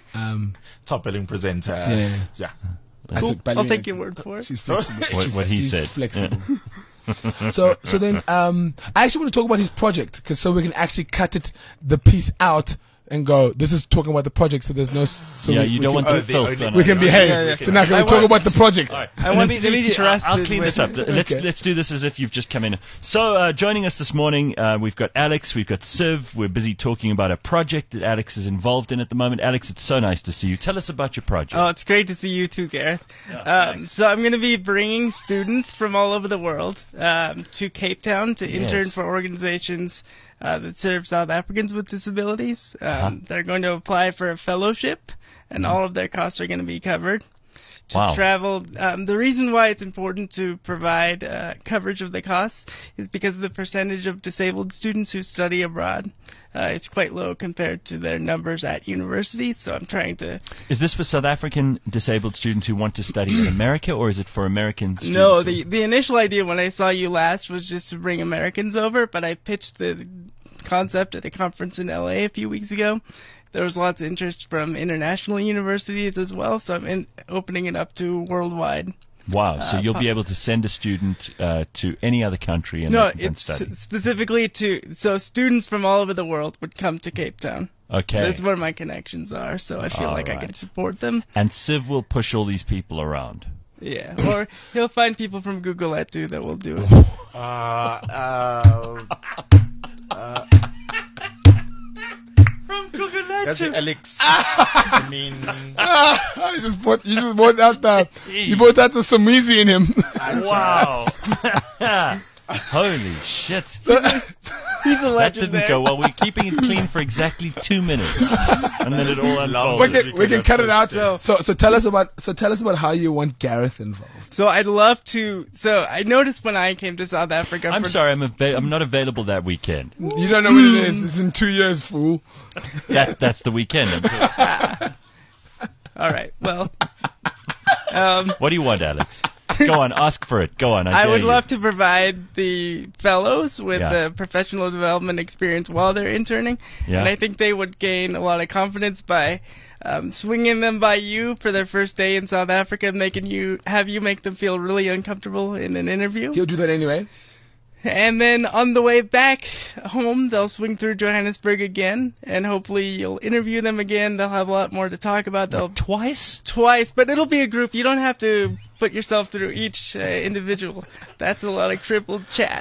S6: Top billing presenter.
S3: Yeah.
S4: Cool. I'll take your word for it.
S3: She's flexible.
S2: What he
S3: She's
S2: said.
S3: Flexible. So then I actually want to talk about his project so we can actually cut the piece out and go. This is talking about the project, so there's no. So
S2: Yeah, you don't want the filth.
S3: We can behave.
S4: Yeah.
S3: So now can we talk about the project?
S4: I want to be trusted.
S2: I'll clean this up.
S3: Okay.
S2: Let's do this as if you've just come in. So joining us this morning, we've got Alex, we've got Siv. We're busy talking about a project that Alex is involved in at the moment. Alex, it's so nice to see you. Tell us about your project.
S4: Oh, it's great to see you too, Gareth. So I'm going to be bringing students from all over the world to Cape Town to intern for organizations that serve South Africans with disabilities. They're going to apply for a fellowship, and all of their costs are going to be covered. To travel, the reason why it's important to provide coverage of the costs is because of the percentage of disabled students who study abroad. It's quite low compared to their numbers at university, so I'm trying to...
S2: Is this for South African disabled students who want to study in America, or is it for American students?
S4: No, the initial idea when I saw you last was just to bring Americans over, but I pitched the concept at a conference in LA a few weeks ago. There was lots of interest from international universities as well, so I'm opening it up to worldwide.
S2: Wow, so you'll be able to send a student to any other country and they can study.
S4: It's specifically so students from all over the world would come to Cape Town.
S2: Okay.
S4: That's where my connections are, so I feel like I can support them.
S2: And Siv will push all these people around.
S4: Yeah, or he'll find people from Google too that will do it. From Google
S6: That's Alex. I mean,
S3: you brought out the Somizi in him.
S2: Wow. Holy shit.
S4: He's a
S2: That
S4: legend
S2: didn't go well. We're keeping it clean for exactly 2 minutes. And then it all unfolded.
S3: We can cut it out. So tell us about how you want Gareth involved.
S4: So I'd love to. So I noticed when I came to South Africa.
S2: I'm sorry, I'm not available that weekend.
S3: You don't know what it is. It's in 2 years, fool.
S2: That's the weekend.
S4: All right. Well.
S2: What do you want, Alex? Go on, ask for it. Go on.
S4: I
S2: dare
S4: would
S2: you.
S4: love to provide the fellows with
S2: Yeah.
S4: the professional development experience while they're interning,
S2: Yeah.
S4: and I think they would gain a lot of confidence by swinging them by you for their first day in South Africa, have you make them feel really uncomfortable in an interview.
S3: He'll do that anyway.
S4: And then on the way back home, they'll swing through Johannesburg again, and hopefully you'll interview them again. They'll have a lot more to talk about. They'll
S2: Twice?
S4: Twice, but it'll be a group. You don't have to put yourself through each individual. That's a lot of crippled chat.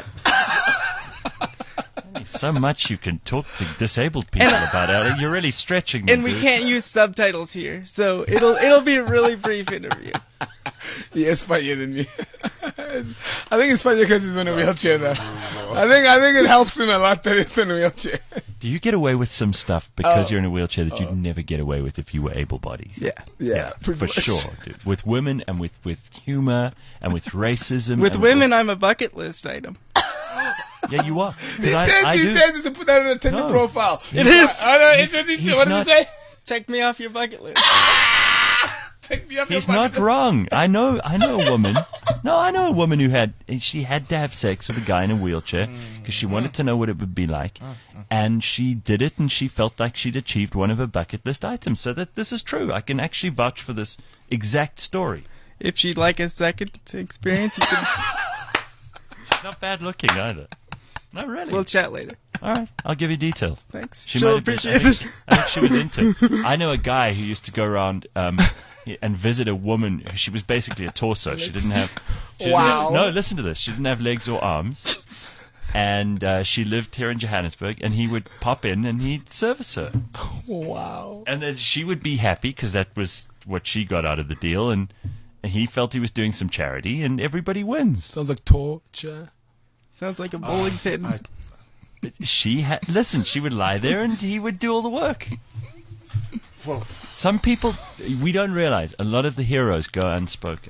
S2: So much you can talk to disabled people about, Alec. You're really stretching them,
S4: And we
S2: dude.
S4: can't use subtitles here, so it'll be a really brief interview.
S3: He is funnier than me. I think it's funnier because he's in a wheelchair, though. I think it helps him a lot that he's in a wheelchair.
S2: Do you get away with some stuff because
S3: Oh.
S2: you're in a wheelchair that you'd never get away with if you were able-bodied?
S4: Yeah.
S3: pretty
S2: For
S3: much.
S2: sure, dude. With women and with humor and with racism.
S4: With
S2: and
S4: women, I'm a bucket list item.
S2: Yeah, you are. 'Cause
S3: He
S2: I do.
S3: says you should put that on a Tinder
S2: No.
S3: profile.
S4: It is.
S3: Oh, no,
S2: He's-
S3: what did
S2: he's
S3: he
S2: not-
S3: say?
S4: Check me off your bucket list.
S3: Take me off
S2: He's
S3: your
S2: not
S3: bucket list.
S2: wrong. I know a woman. No, I know a woman who had to have sex with a guy in a wheelchair because she wanted to know what it would be like, and she did it, and she felt like she'd achieved one of her bucket list items. So that this is true. I can actually vouch for this exact story.
S4: If she'd like a second experience, you can.
S2: Not bad looking either. No, really.
S4: We'll chat later.
S2: All right, I'll give you details.
S4: Thanks.
S2: She
S4: She'll
S2: might have been-
S4: appreciate
S2: I
S4: it.
S2: think, I think she was into it. I know a guy who used to go around and visit a woman. She was basically a torso. She didn't have.
S3: Wow.
S2: No, listen to this. She didn't have legs or arms. And she lived here in Johannesburg, and he would pop in and he'd service her.
S3: Wow.
S2: And then she would be happy because that was what she got out of the deal, and he felt he was doing some charity, and everybody wins.
S3: Sounds like torture.
S4: Sounds like a bowling pin.
S2: She would lie there and he would do all the work. Some people, we don't realize, a lot of the heroes go unspoken.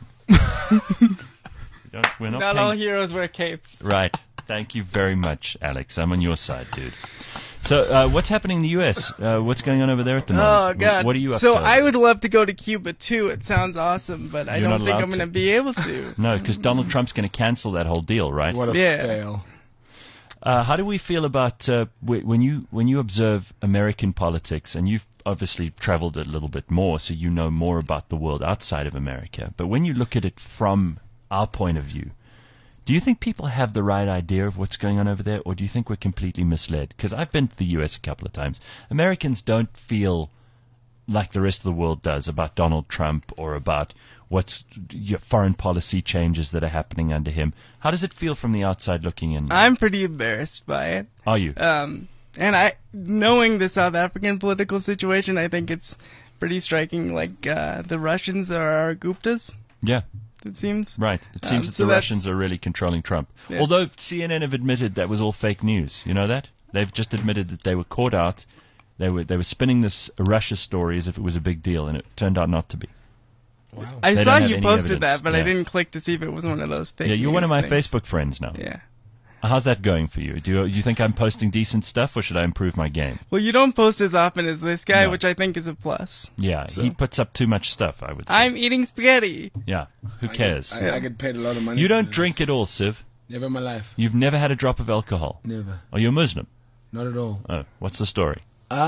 S2: We're not
S4: Not all
S2: paying-
S4: heroes wear capes.
S2: Right. Thank you very much, Alex. I'm on your side, dude. So, what's happening in the U.S.? What's going on over there at the
S4: Oh
S2: moment?
S4: God!
S2: What are you up
S4: so
S2: to?
S4: I would love to go to Cuba too. It sounds awesome, but I
S2: You're
S4: don't
S2: not
S4: think
S2: allowed
S4: I'm going
S2: to.
S4: to be able to.
S2: No, because Donald Trump's going to cancel that whole deal, right?
S3: What a
S4: Yeah.
S3: fail.
S2: How do we feel about when you observe American politics, and you've obviously traveled a little bit more, so you know more about the world outside of America. But when you look at it from our point of view, do you think people have the right idea of what's going on over there, or do you think we're completely misled? Because I've been to the U.S. a couple of times. Americans don't feel like the rest of the world does about Donald Trump or about what's foreign policy changes that are happening under him. How does it feel from the outside looking in?
S4: I'm pretty embarrassed by it.
S2: Are you?
S4: And knowing the South African political situation, I think it's pretty striking. Like the Russians are our Guptas.
S2: Yeah.
S4: It seems.
S2: Right. It seems that
S4: so
S2: the
S4: that's-
S2: Russians are really controlling Trump.
S4: Yeah.
S2: Although CNN have admitted that was all fake news. You know that? They've just admitted that they were caught out. They were spinning this Russia story as if it was a big deal, and it turned out not to be.
S3: Wow.
S4: I
S2: They
S4: saw
S2: don't have
S4: you
S2: any
S4: posted
S2: evidence.
S4: that, but I
S2: Yeah.
S4: didn't click to see if it was one of those fake
S2: Yeah, you're one of my
S4: news things.
S2: Facebook friends now.
S4: Yeah.
S2: How's that going for you? Do you think I'm posting decent stuff, or should I improve my game?
S4: Well, you don't post as often as this guy,
S2: No.
S4: which I think is a plus.
S2: Yeah, he puts up too much stuff, I would say.
S4: I'm eating spaghetti.
S2: Yeah, who cares?
S3: I get paid a lot of money.
S2: You
S3: for
S2: don't
S3: this.
S2: drink at all, Siv.
S3: Never in my life.
S2: You've never had a drop of alcohol.
S3: Never.
S2: Are you a Muslim?
S3: Not at all.
S2: Oh, what's the story?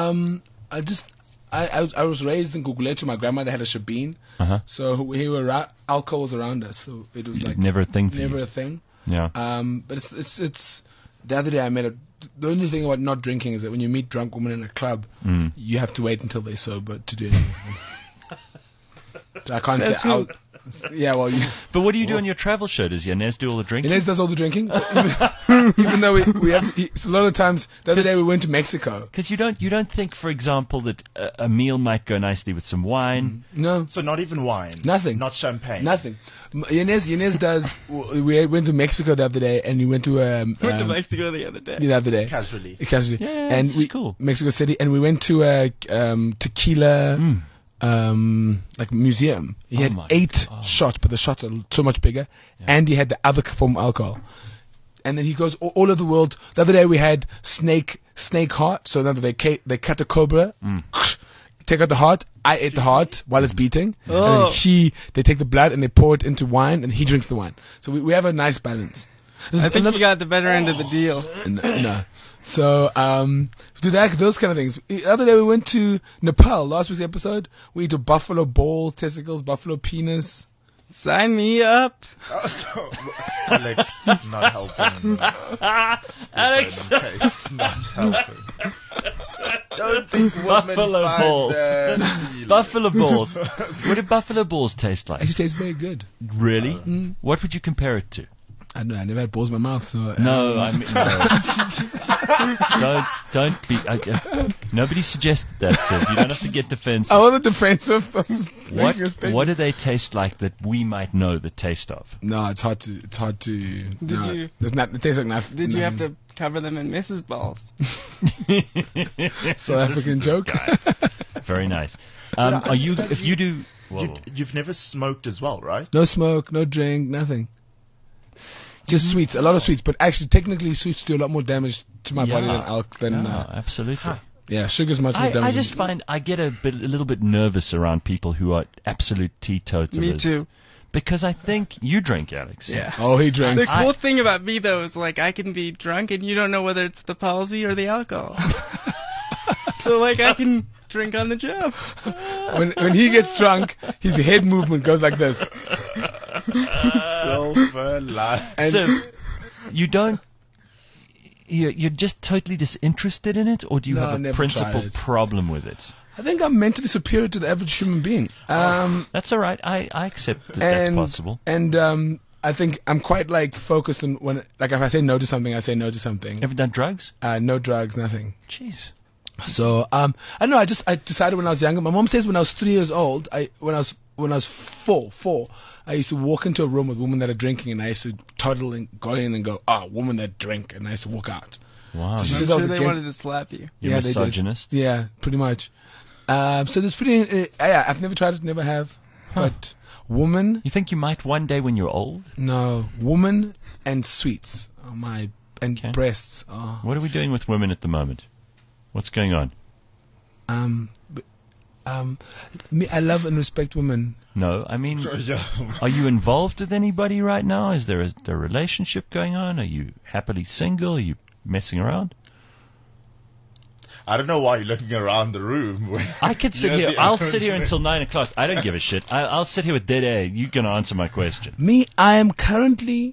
S3: I was raised in Guguletu. My grandmother had a shebeen,
S2: Uh-huh.
S3: so alcohol was around us. So it was like
S2: Never a thing for
S3: never
S2: you.
S3: a thing.
S2: Yeah.
S3: But it's the other day I met the only thing about not drinking is that when you meet drunk women in a club, you have to wait until they're sober to do anything. So I can't
S4: Says
S3: say.
S4: who?
S3: Yeah, well,
S2: But what do you do on your travel show? Does Yanez do all the drinking?
S3: Inez does all the drinking. So even though we have to, a lot of times, the other day we went to Mexico.
S2: Because you don't think, for example, that a meal might go nicely with some wine.
S3: No,
S6: So not even wine.
S3: Nothing.
S6: Not champagne.
S3: nothing. Inez does. We went to Mexico the other day, and we went to
S4: Went to Mexico the other day.
S3: the other day.
S6: Casually.
S3: Casually.
S2: Yeah,
S3: and
S2: it's cool.
S3: Mexico City, and we went to a tequila like museum. He
S2: Oh
S3: had
S2: my
S3: 8
S2: God.
S3: shots, but the shots are so much bigger, and he had the other form of alcohol. And then he goes all over the world. The other day we had snake heart. So now they cut a cobra, take out the heart. I ate the heart while it's beating.
S4: Oh.
S3: And then they take the blood and they pour it into wine, and he drinks the wine. So we have a nice balance.
S4: I think you got the better end of the deal.
S3: No. So, do those kind of things. The other day we went to Nepal, last week's episode. We ate a buffalo balls, testicles, buffalo penis.
S4: Sign me up.
S6: Alex, not helping.
S2: Alex,
S6: Case, not helping. Don't think women
S2: Buffalo
S6: find
S2: balls.
S6: them-
S2: buffalo balls. What do buffalo balls taste like?
S3: Actually tastes very good.
S2: Really? What would you compare it to?
S3: I don't know, I never had balls in my mouth, so...
S2: No, I mean, no. don't be. Nobody suggested that, Sid. You don't have to get defensive.
S3: I wasn't defensive. I was making a statement.
S2: What do they taste like that we might know the taste of?
S3: No, it's hard to...
S4: you-
S3: it tastes like nothing.
S4: Did you have to cover them in Mrs. Balls?
S3: South African joke?
S2: Very nice.
S6: I
S2: Are you?
S6: understand
S2: If you do, whoa.
S6: You've never smoked as well, right?
S3: No smoke, no drink, nothing. Just sweets, a lot of sweets, but actually, technically, sweets do a lot more damage to my body than alcohol.
S2: Absolutely.
S3: Yeah, sugar's much more
S2: I
S3: damaging.
S2: just find I get a little bit nervous around people who are absolute teetotalers.
S4: Me too.
S2: Because I think you drink, Alex.
S4: Yeah.
S3: Oh, he drinks.
S4: The cool thing about me, though, is like I can be drunk and you don't know whether it's the palsy or the alcohol. So, like, I can drink on the job.
S3: When he gets drunk, his head movement goes like this.
S6: Silver life.
S3: And
S2: So you don't. You're just totally disinterested in it, or do you
S3: No, I
S2: have a
S3: never
S2: principal
S3: tried it.
S2: problem with it?
S3: I think I'm mentally superior to the average human being.
S2: That's all right. I accept that that's possible.
S3: And I think I'm quite like focused on when, like, if I say no to something, I say no to something.
S2: Ever done drugs?
S3: No drugs, nothing.
S2: Jeez.
S3: So I don't know. I decided when I was younger. My mom says when I was 3 years old, when I was four, I used to walk into a room with women that are drinking, and I used to toddle and go in and go, women that drink, and I used to walk out.
S2: Wow.
S3: So she
S4: I'm
S3: says I was
S4: sure they
S3: against-
S4: wanted to slap you.
S2: You're
S3: Yeah, they did.
S2: misogynist.
S3: Yeah, pretty much. So there's pretty. I've never tried it, never have. But woman,
S2: You think you might one day when you're old?
S3: no, woman and sweets are and
S2: Okay.
S3: breasts are.
S2: What are we doing with women at the moment? What's going on?
S3: Me, I love and respect women.
S2: No, I mean,
S6: Yeah.
S2: are you involved with anybody right now? Is there a relationship going on? Are you happily single? Are you messing around?
S6: I don't know why you're looking around the room.
S2: I could sit
S6: You're
S2: here.
S6: the
S2: I'll
S6: only
S2: sit here
S6: one.
S2: until 9 o'clock. I don't give a shit. I'll sit here with dead air. You can answer my question.
S3: Me, I am currently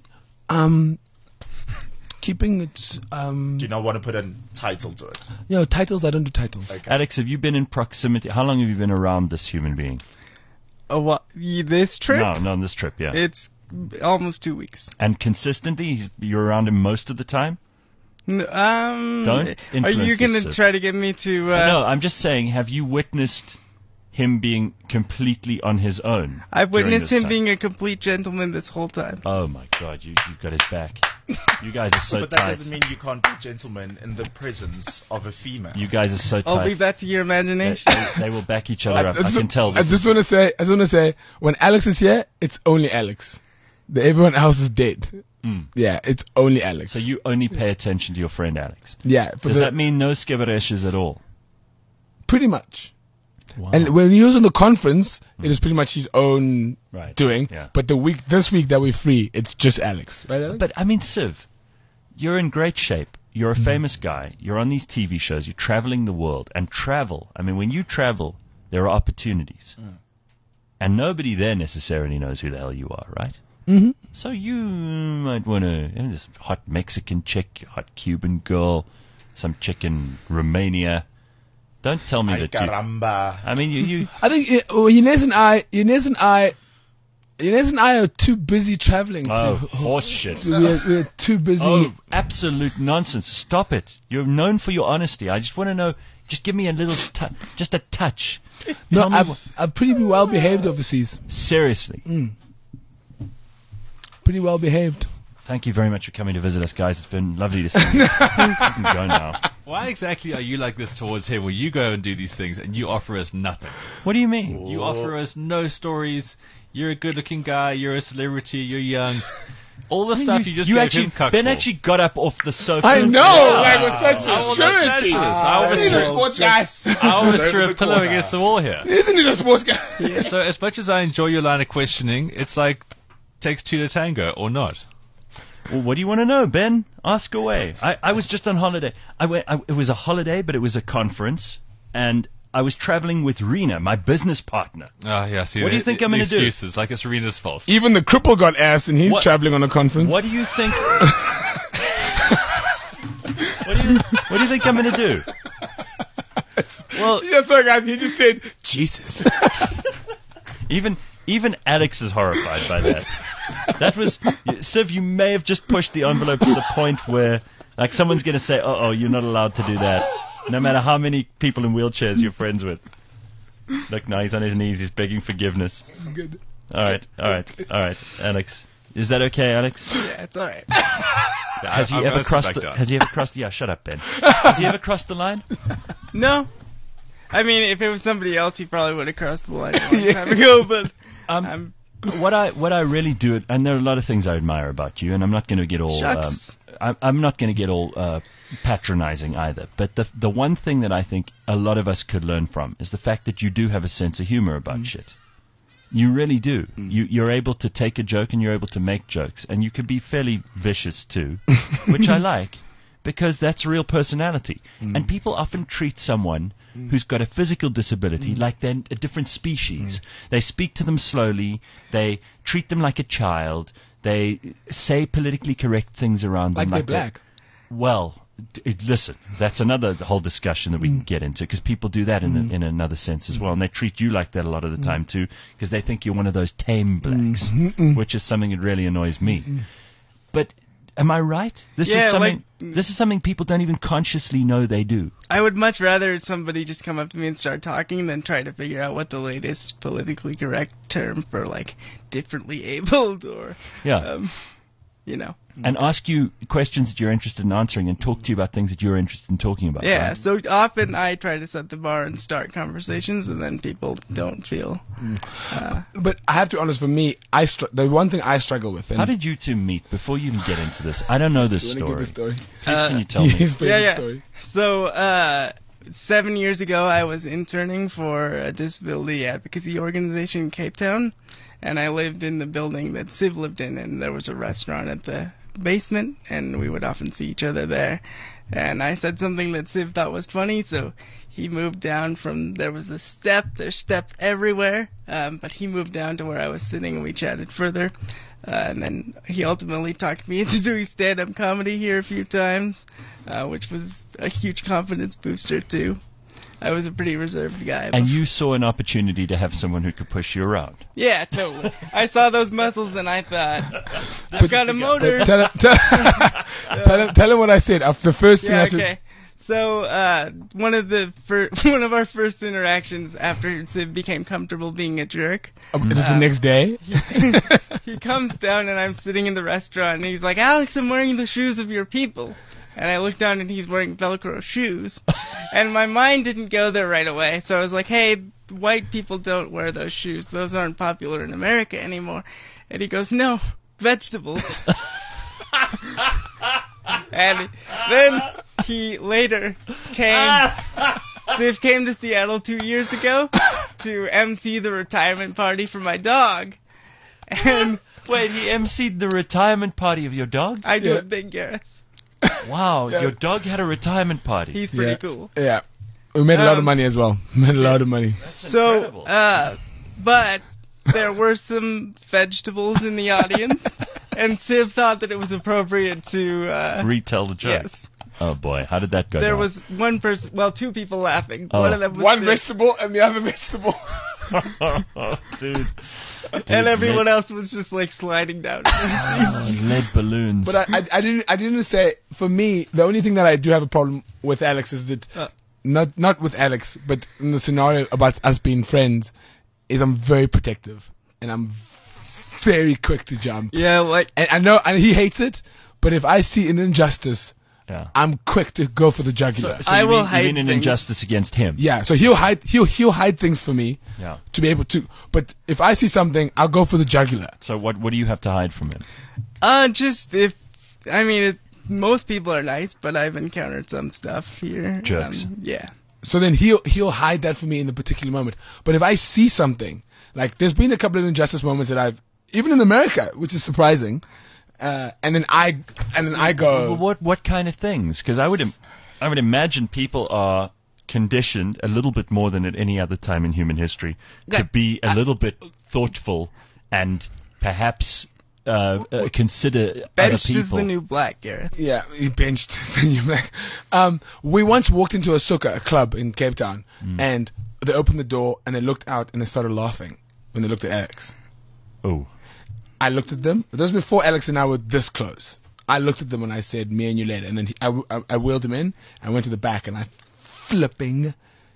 S3: keeping it.
S6: Do you not want to put a title to it?
S3: Titles. I don't do titles.
S6: Okay.
S2: Alex, have you been in proximity? How long have you been around this human being?
S4: Oh, what? This trip?
S2: No, on this trip, yeah.
S4: It's almost 2 weeks.
S2: And consistently, you're around him most of the time?
S4: Don't. Are
S2: influence
S4: you gonna
S2: this, Sid.
S4: try to get me to?
S2: No, I'm just saying, have you witnessed him being completely on his own?
S4: I've
S2: during
S4: witnessed
S2: this
S4: him
S2: time?
S4: being a complete gentleman this whole time.
S2: Oh my God, you've got his back. You guys are so
S6: But that
S2: tight.
S6: doesn't mean you can't be a gentleman in the presence of a female.
S2: You guys are so
S4: I'll
S2: tight.
S4: leave that to your imagination.
S2: They will back each other up. I can tell
S3: I
S2: this.
S3: just want to say, when Alex is here, it's only Alex. Everyone else is dead. Yeah, it's only Alex.
S2: So you only pay attention to your friend Alex.
S3: yeah,
S2: Does that mean no skibareshes at all?
S3: pretty much.
S2: Wow.
S3: And when he was on the conference, it was pretty much his own
S2: Right.
S3: doing.
S2: Yeah.
S3: But this week that we're free, it's just Alex. Right, Alex?
S2: But I mean, Siv, you're in great shape. You're a famous guy. You're on these TV shows. You're traveling the world. And travel, I mean, when you travel, there are opportunities. And nobody there necessarily knows who the hell you are, right?
S3: Mhm.
S2: So you might want to, this hot Mexican chick, hot Cuban girl, some chick in Romania. Don't tell me
S6: Ay,
S2: that you...
S6: caramba.
S2: I mean, you
S3: I think Inez and I are too busy traveling.
S2: horse shit.
S3: We're too busy.
S2: Oh, absolute nonsense. Stop it. You're known for your honesty. I just want to know, just give me a little, just a touch.
S3: no,
S2: Tell me
S3: I've pretty well behaved overseas.
S2: seriously.
S3: Pretty well behaved.
S2: Thank you very much for coming to visit us, guys. It's been lovely to see you. You can go now.
S1: Why exactly are you like this towards him, where you go and do these things and you offer us nothing?
S2: What do you mean?
S1: You offer us no stories. You're a good-looking guy. You're a celebrity. You're young. All the stuff you just gave
S2: actually,
S1: him cuck
S2: Ben
S1: for.
S2: actually got up off the sofa.
S3: I know, like with such
S1: I will not say
S3: surety.
S1: this. I
S3: Isn't he a sports guy?
S1: I almost
S6: Over
S1: threw
S6: the
S1: a pillow
S6: corner.
S1: against the wall here.
S3: Isn't he a sports guy?
S1: So as much as I enjoy your line of questioning, it's like takes two to tango or not.
S2: Well, what do you want to know, Ben? Ask away. I was just on holiday. It was a holiday, but it was a conference, and I was traveling with Rena, my business partner.
S1: Oh, yeah, see,
S2: What do you think I'm gonna do?
S1: Excuses, like it's Serena's fault.
S3: Even the cripple got ass, and he's
S2: What-
S3: traveling on a conference.
S2: What do you think? What do you think I'm going to do? Well,
S3: Yeah, sorry guys, he just said Jesus.
S2: even Alex is horrified by that. That was Siv. You may have just pushed the envelope to the point where, like, someone's going to say, "Oh, you're not allowed to do that," no matter how many people in wheelchairs you're friends with. Look, now he's on his knees. He's begging forgiveness.
S3: Good.
S2: All right, Alex. Is that okay, Alex?
S4: Yeah, it's all right.
S2: Has he
S1: I'm
S2: ever
S1: gonna sit
S2: crossed?
S1: back down.
S2: Has he ever crossed? Yeah, shut up, Ben. Has he ever crossed the line?
S4: No. I mean, if it was somebody else, he probably would have crossed the line a long time ago, but I'm
S2: What I really do, and there are a lot of things I admire about you, and I'm not going to get all
S4: Shucks.
S2: I'm not going to get all patronizing either. But the one thing that I think a lot of us could learn from is the fact that you do have a sense of humor about shit. You really do. You're able to take a joke and you're able to make jokes, and you can be fairly vicious too, which I like. Because that's real personality. And people often treat someone who's got a physical disability like they're a different species. They speak to them slowly. They treat them like a child. They say politically correct things around them.
S3: Like they're black.
S2: Well, listen, that's another whole discussion that we can get into, because people do that in another sense as well. And they treat you like that a lot of the time too, because they think you're one of those tame blacks, which is something that really annoys me. But am I right? This is something people don't even consciously know they do.
S4: I would much rather somebody just come up to me and start talking than try to figure out what the latest politically correct term for, like, differently abled or,
S2: Yeah. And ask you questions that you're interested in answering and talk to you about things that you're interested in talking about.
S4: Yeah,
S2: right?
S4: so often I try to set the bar and start conversations, and then people don't feel.
S3: But I have to be honest, for me, the one thing I struggle with. And
S2: How did you two meet? Before you even get into this, I don't know this
S3: you wanna
S2: story.
S3: give the story?
S2: Please, can you tell me?
S3: His favorite
S4: Yeah.
S3: story.
S4: So, 7 years ago, I was interning for a disability advocacy organization in Cape Town, and I lived in the building that Siv lived in, and there was a restaurant at the basement, and we would often see each other there. And I said something that Siv thought was funny, so he moved down from, there was a step, there's steps everywhere, but he moved down to where I was sitting, and we chatted further. And then he ultimately talked me into doing stand-up comedy here a few times, which was a huge confidence booster too. I was a pretty reserved guy.
S2: And you saw an opportunity to have someone who could push you around.
S4: Yeah, totally. I saw those muscles and I thought, I've got a motor.
S3: Tell him what I said. The first thing
S4: Yeah,
S3: I said.
S4: okay. So, one of our first interactions after Siv became comfortable being a jerk,
S3: It is the next day.
S4: he comes down and I'm sitting in the restaurant and he's like, Alex, I'm wearing the shoes of your people. And I look down and he's wearing Velcro shoes. And my mind didn't go there right away. So I was like, hey, white people don't wear those shoes. Those aren't popular in America anymore. And he goes, no, vegetables. And then he later Siv came to Seattle 2 years ago to MC the retirement party for my dog. And
S2: Wait, he emceed the retirement party of your dog?
S4: I do
S3: Yeah.
S4: it big, Gareth.
S2: Wow,
S3: Yeah.
S2: your dog had a retirement party.
S4: He's pretty
S3: Yeah.
S4: cool.
S3: Yeah. We made a lot of money as well. Made a lot of money.
S2: That's
S4: So,
S2: incredible.
S4: but there were some vegetables in the audience, and Siv thought that it was appropriate to,
S2: Retell the joke.
S4: yes.
S2: Oh boy, how did that go
S4: There
S2: down?
S4: was one person, well, two people laughing.
S2: Oh.
S4: One of them was
S3: One
S4: Siv,
S3: vegetable and the other vegetable.
S2: Dude.
S4: and everyone else was just like sliding down.
S2: Lead balloons.
S3: But I didn't say, for me, the only thing that I do have a problem with Alex is that, not with Alex, but in the scenario about us being friends, is I'm very protective. And I'm very quick to jump.
S4: Yeah, like,
S3: And I know, and he hates it, but if I see an injustice,
S2: Yeah.
S3: I'm quick to go for the jugular.
S4: I
S2: you
S4: will
S2: mean,
S4: hide
S2: you mean an
S4: things.
S2: injustice against him?
S3: Yeah, so he'll hide things for me
S2: Yeah.
S3: to be able to. But if I see something, I'll go for the jugular.
S2: So what do you have to hide from him?
S4: Most people are nice, but I've encountered some stuff here.
S2: Jerks.
S4: Yeah.
S3: So then he'll hide that for me in the particular moment. But if I see something, like there's been a couple of injustice moments that I've, even in America, which is surprising, and then I go.
S2: Well, what kind of things? Because I would imagine people are conditioned a little bit more than at any other time in human history to be a little bit thoughtful and perhaps consider other
S4: Benched is
S2: people.
S4: the new black, Gareth.
S3: Yeah, he benched. We once walked into a soca, a club in Cape Town, and they opened the door and they looked out and they started laughing when they looked at Alex.
S2: Oh.
S3: I looked at them. This was before Alex and I were this close. I looked at them and I said, "Me and you later." And then I wheeled him in. I went to the back and I flipping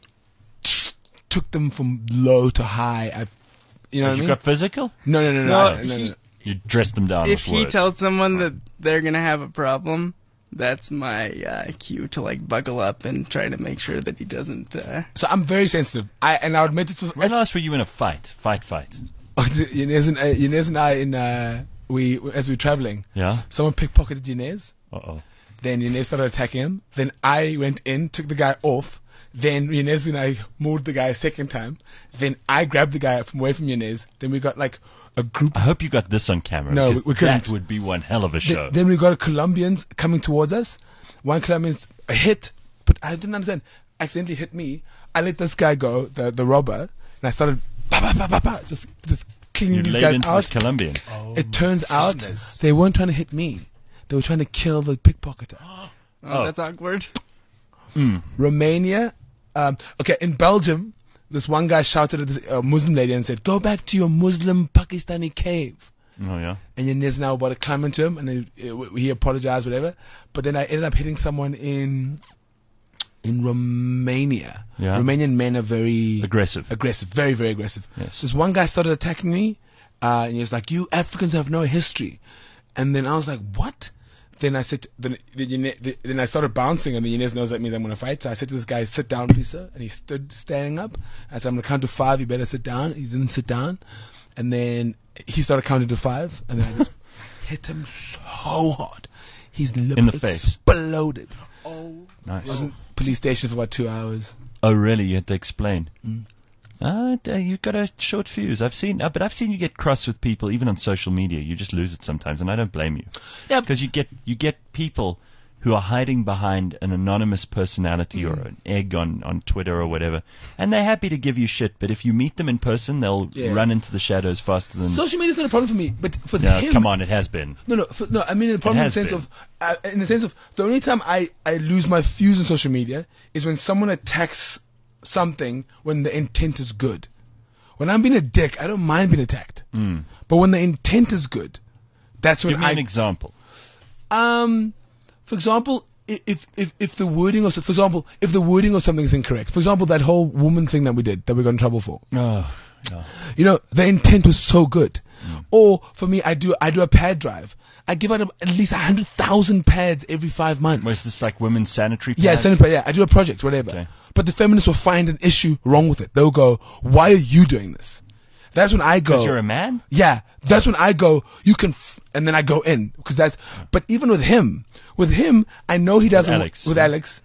S3: took them from low to high. You know what I
S2: You
S3: mean?
S2: got physical?
S3: No.
S2: You dressed them down
S4: If
S2: with
S4: he
S2: words.
S4: tells someone that they're gonna have a problem, that's my cue to like buckle up and try to make sure that he doesn't.
S3: So I'm very sensitive. I admit it.
S2: When last were you in a fight? Fight.
S3: Yanez and I as we were traveling,
S2: Yeah?
S3: someone pickpocketed Yanez.
S2: Uh-oh.
S3: Then Yanez started attacking him. Then I went in, took the guy off. Then Yanez and I moved the guy a second time. Then I grabbed the guy from away from Yanez. Then we got like a group.
S2: I hope you got this on camera.
S3: No,
S2: because
S3: we couldn't.
S2: That would be one hell of a show.
S3: Then we got Colombians coming towards us. One Colombian hit, but I didn't understand. Accidentally hit me. I let this guy go, the robber, and I started just cleaning
S2: you
S3: these
S2: laid
S3: guys
S2: into
S3: out.
S2: this Colombian.
S3: It turns out they weren't trying to hit me. They were trying to kill the pickpocketer.
S2: Oh.
S4: That's awkward.
S3: Romania. Okay, in Belgium, this one guy shouted at this Muslim lady and said, "Go back to your Muslim Pakistani cave."
S2: Oh, yeah?
S3: And Yanez now about to climb into him, and then he apologized, whatever. But then I ended up hitting someone in Romania.
S2: Yeah.
S3: Romanian men are very
S2: Aggressive.
S3: very, very aggressive.
S2: Yes.
S3: This one guy started attacking me, and he was like, "You Africans have no history." And then I was like, "What?" Then I said, then I started bouncing, and then Yanez knows that means I'm going to fight. So I said to this guy, "Sit down, please, sir." And he stood standing up. I said, "I'm going to count to 5. You better sit down." He didn't sit down. And then he started counting to 5. And then I just hit him so hard. His lip
S2: In the face.
S3: exploded.
S2: Nice.
S3: I was in police station for about 2 hours.
S2: Oh, really? You had to explain. You've got a short fuse. I've seen you get cross with people, even on social media. You just lose it sometimes, and I don't blame you.
S3: Yeah,
S2: Because you get people who are hiding behind an anonymous personality or an egg on Twitter or whatever, and they're happy to give you shit. But if you meet them in person, they'll run into the shadows faster than.
S3: social media is not a problem for me, but for
S2: No,
S3: him,
S2: come on, it has been.
S3: No. I mean, the problem in the
S2: has
S3: sense
S2: been.
S3: of, the only time I lose my fuse on social media is when someone attacks something when the intent is good. When I'm being a dick, I don't mind being attacked. But when the intent is good, that's when
S2: Give me an example.
S3: For example, if the wording of, for example, if the wording of something is incorrect. For example, that whole woman thing that we did, that we got in trouble for.
S2: Oh,
S3: You know, the intent was so good. Or for me, I do a pad drive. I give out at least 100,000 pads every 5 months.
S2: was this like women's sanitary pads?
S3: Yeah, sanitary. Yeah, I do a project, whatever.
S2: Okay.
S3: But the feminists will find an issue wrong with it. They'll go, "Why are you doing this?" That's when I go.
S2: Because you're a man?
S3: Yeah, that's when I go. You can, and then I go in because that's. But even with him, I know he doesn't.
S2: Alex.
S3: With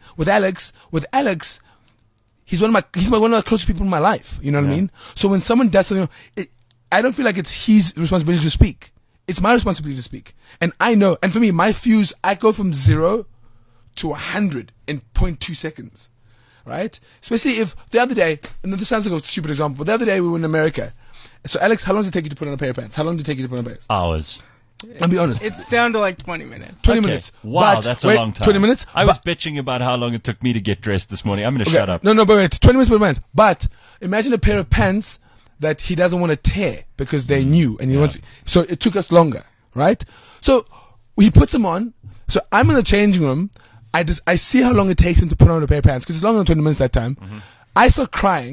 S3: Alex, he's one of the closest people in my life. You know what I
S2: Yeah.
S3: mean? So when someone does something, I don't feel like it's his responsibility to speak. It's my responsibility to speak. And I know. And for me, my fuse, I go from 0 to 100 in 0.2 seconds. Right? Especially if the other day, and this sounds like a stupid example, but the other day we were in America. So Alex, how long does it take you to put on a pair of pants? How long did it take you to put on pants?
S2: Hours.
S3: I'll be honest.
S4: It's down to like 20 minutes.
S3: 20
S2: Okay.
S3: minutes.
S2: Wow,
S3: But
S2: that's a
S3: wait,
S2: long time.
S3: 20 minutes?
S2: I was
S3: But-
S2: bitching about how long it took me to get dressed this morning. I'm going to
S3: Okay.
S2: shut up.
S3: No, but wait, 20 minutes per pants. But imagine a pair of pants that he doesn't want to tear because they're new and he wants. So it took us longer, right? So he puts them on. So I'm in the changing room. I see how long it takes him to put on a pair of pants because it's longer than 20 minutes that time. I start crying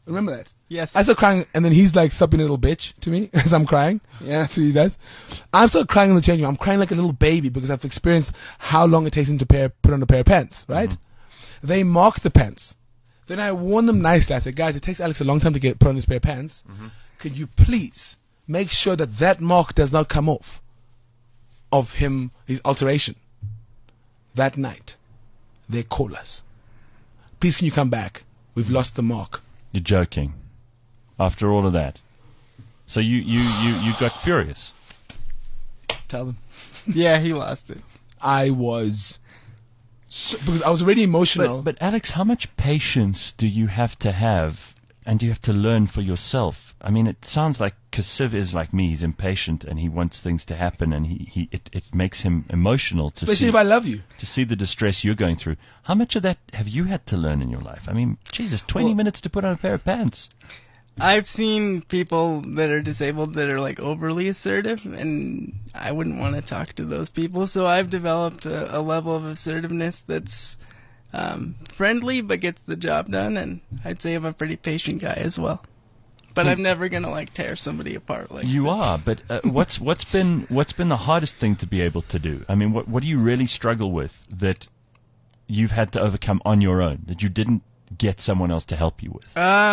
S3: Remember that?
S4: Yes.
S3: I start crying, and then he's like, "Stop being a little bitch" to me as I'm crying. Yeah, that's what he does. I start crying in the changing room. I'm crying like a little baby because I've experienced how long it takes him to put on a pair of pants, right? They mark the pants. Then I warn them nicely. I said, "Guys, it takes Alex a long time to put on this pair of pants. Could you please make sure that mark does not come off of his alteration?" That night, they call us. "Please, can you come back? We've lost the mark."
S2: You're joking. After all of that. So you got furious.
S3: Tell them.
S4: Yeah, he lost it.
S3: I was... because I was already emotional.
S2: But Alex, how much patience do you have and do you have to learn for yourself? I mean, it sounds like, because Siv is like me, he's impatient and he wants things to happen, and it makes him emotional to
S3: Especially if I love you.
S2: to see the distress you're going through. How much of that have you had to learn in your life? I mean, Jesus, 20 minutes to put on a pair of pants.
S4: I've seen people that are disabled that are like overly assertive, and I wouldn't want to talk to those people. So I've developed a level of assertiveness that's friendly but gets the job done, and I'd say I'm a pretty patient guy as well. But I'm never gonna like tear somebody apart like
S2: You
S4: so.
S2: are, but what's been the hardest thing to be able to do? I mean, what do you really struggle with that you've had to overcome on your own, that you didn't get someone else to help you with?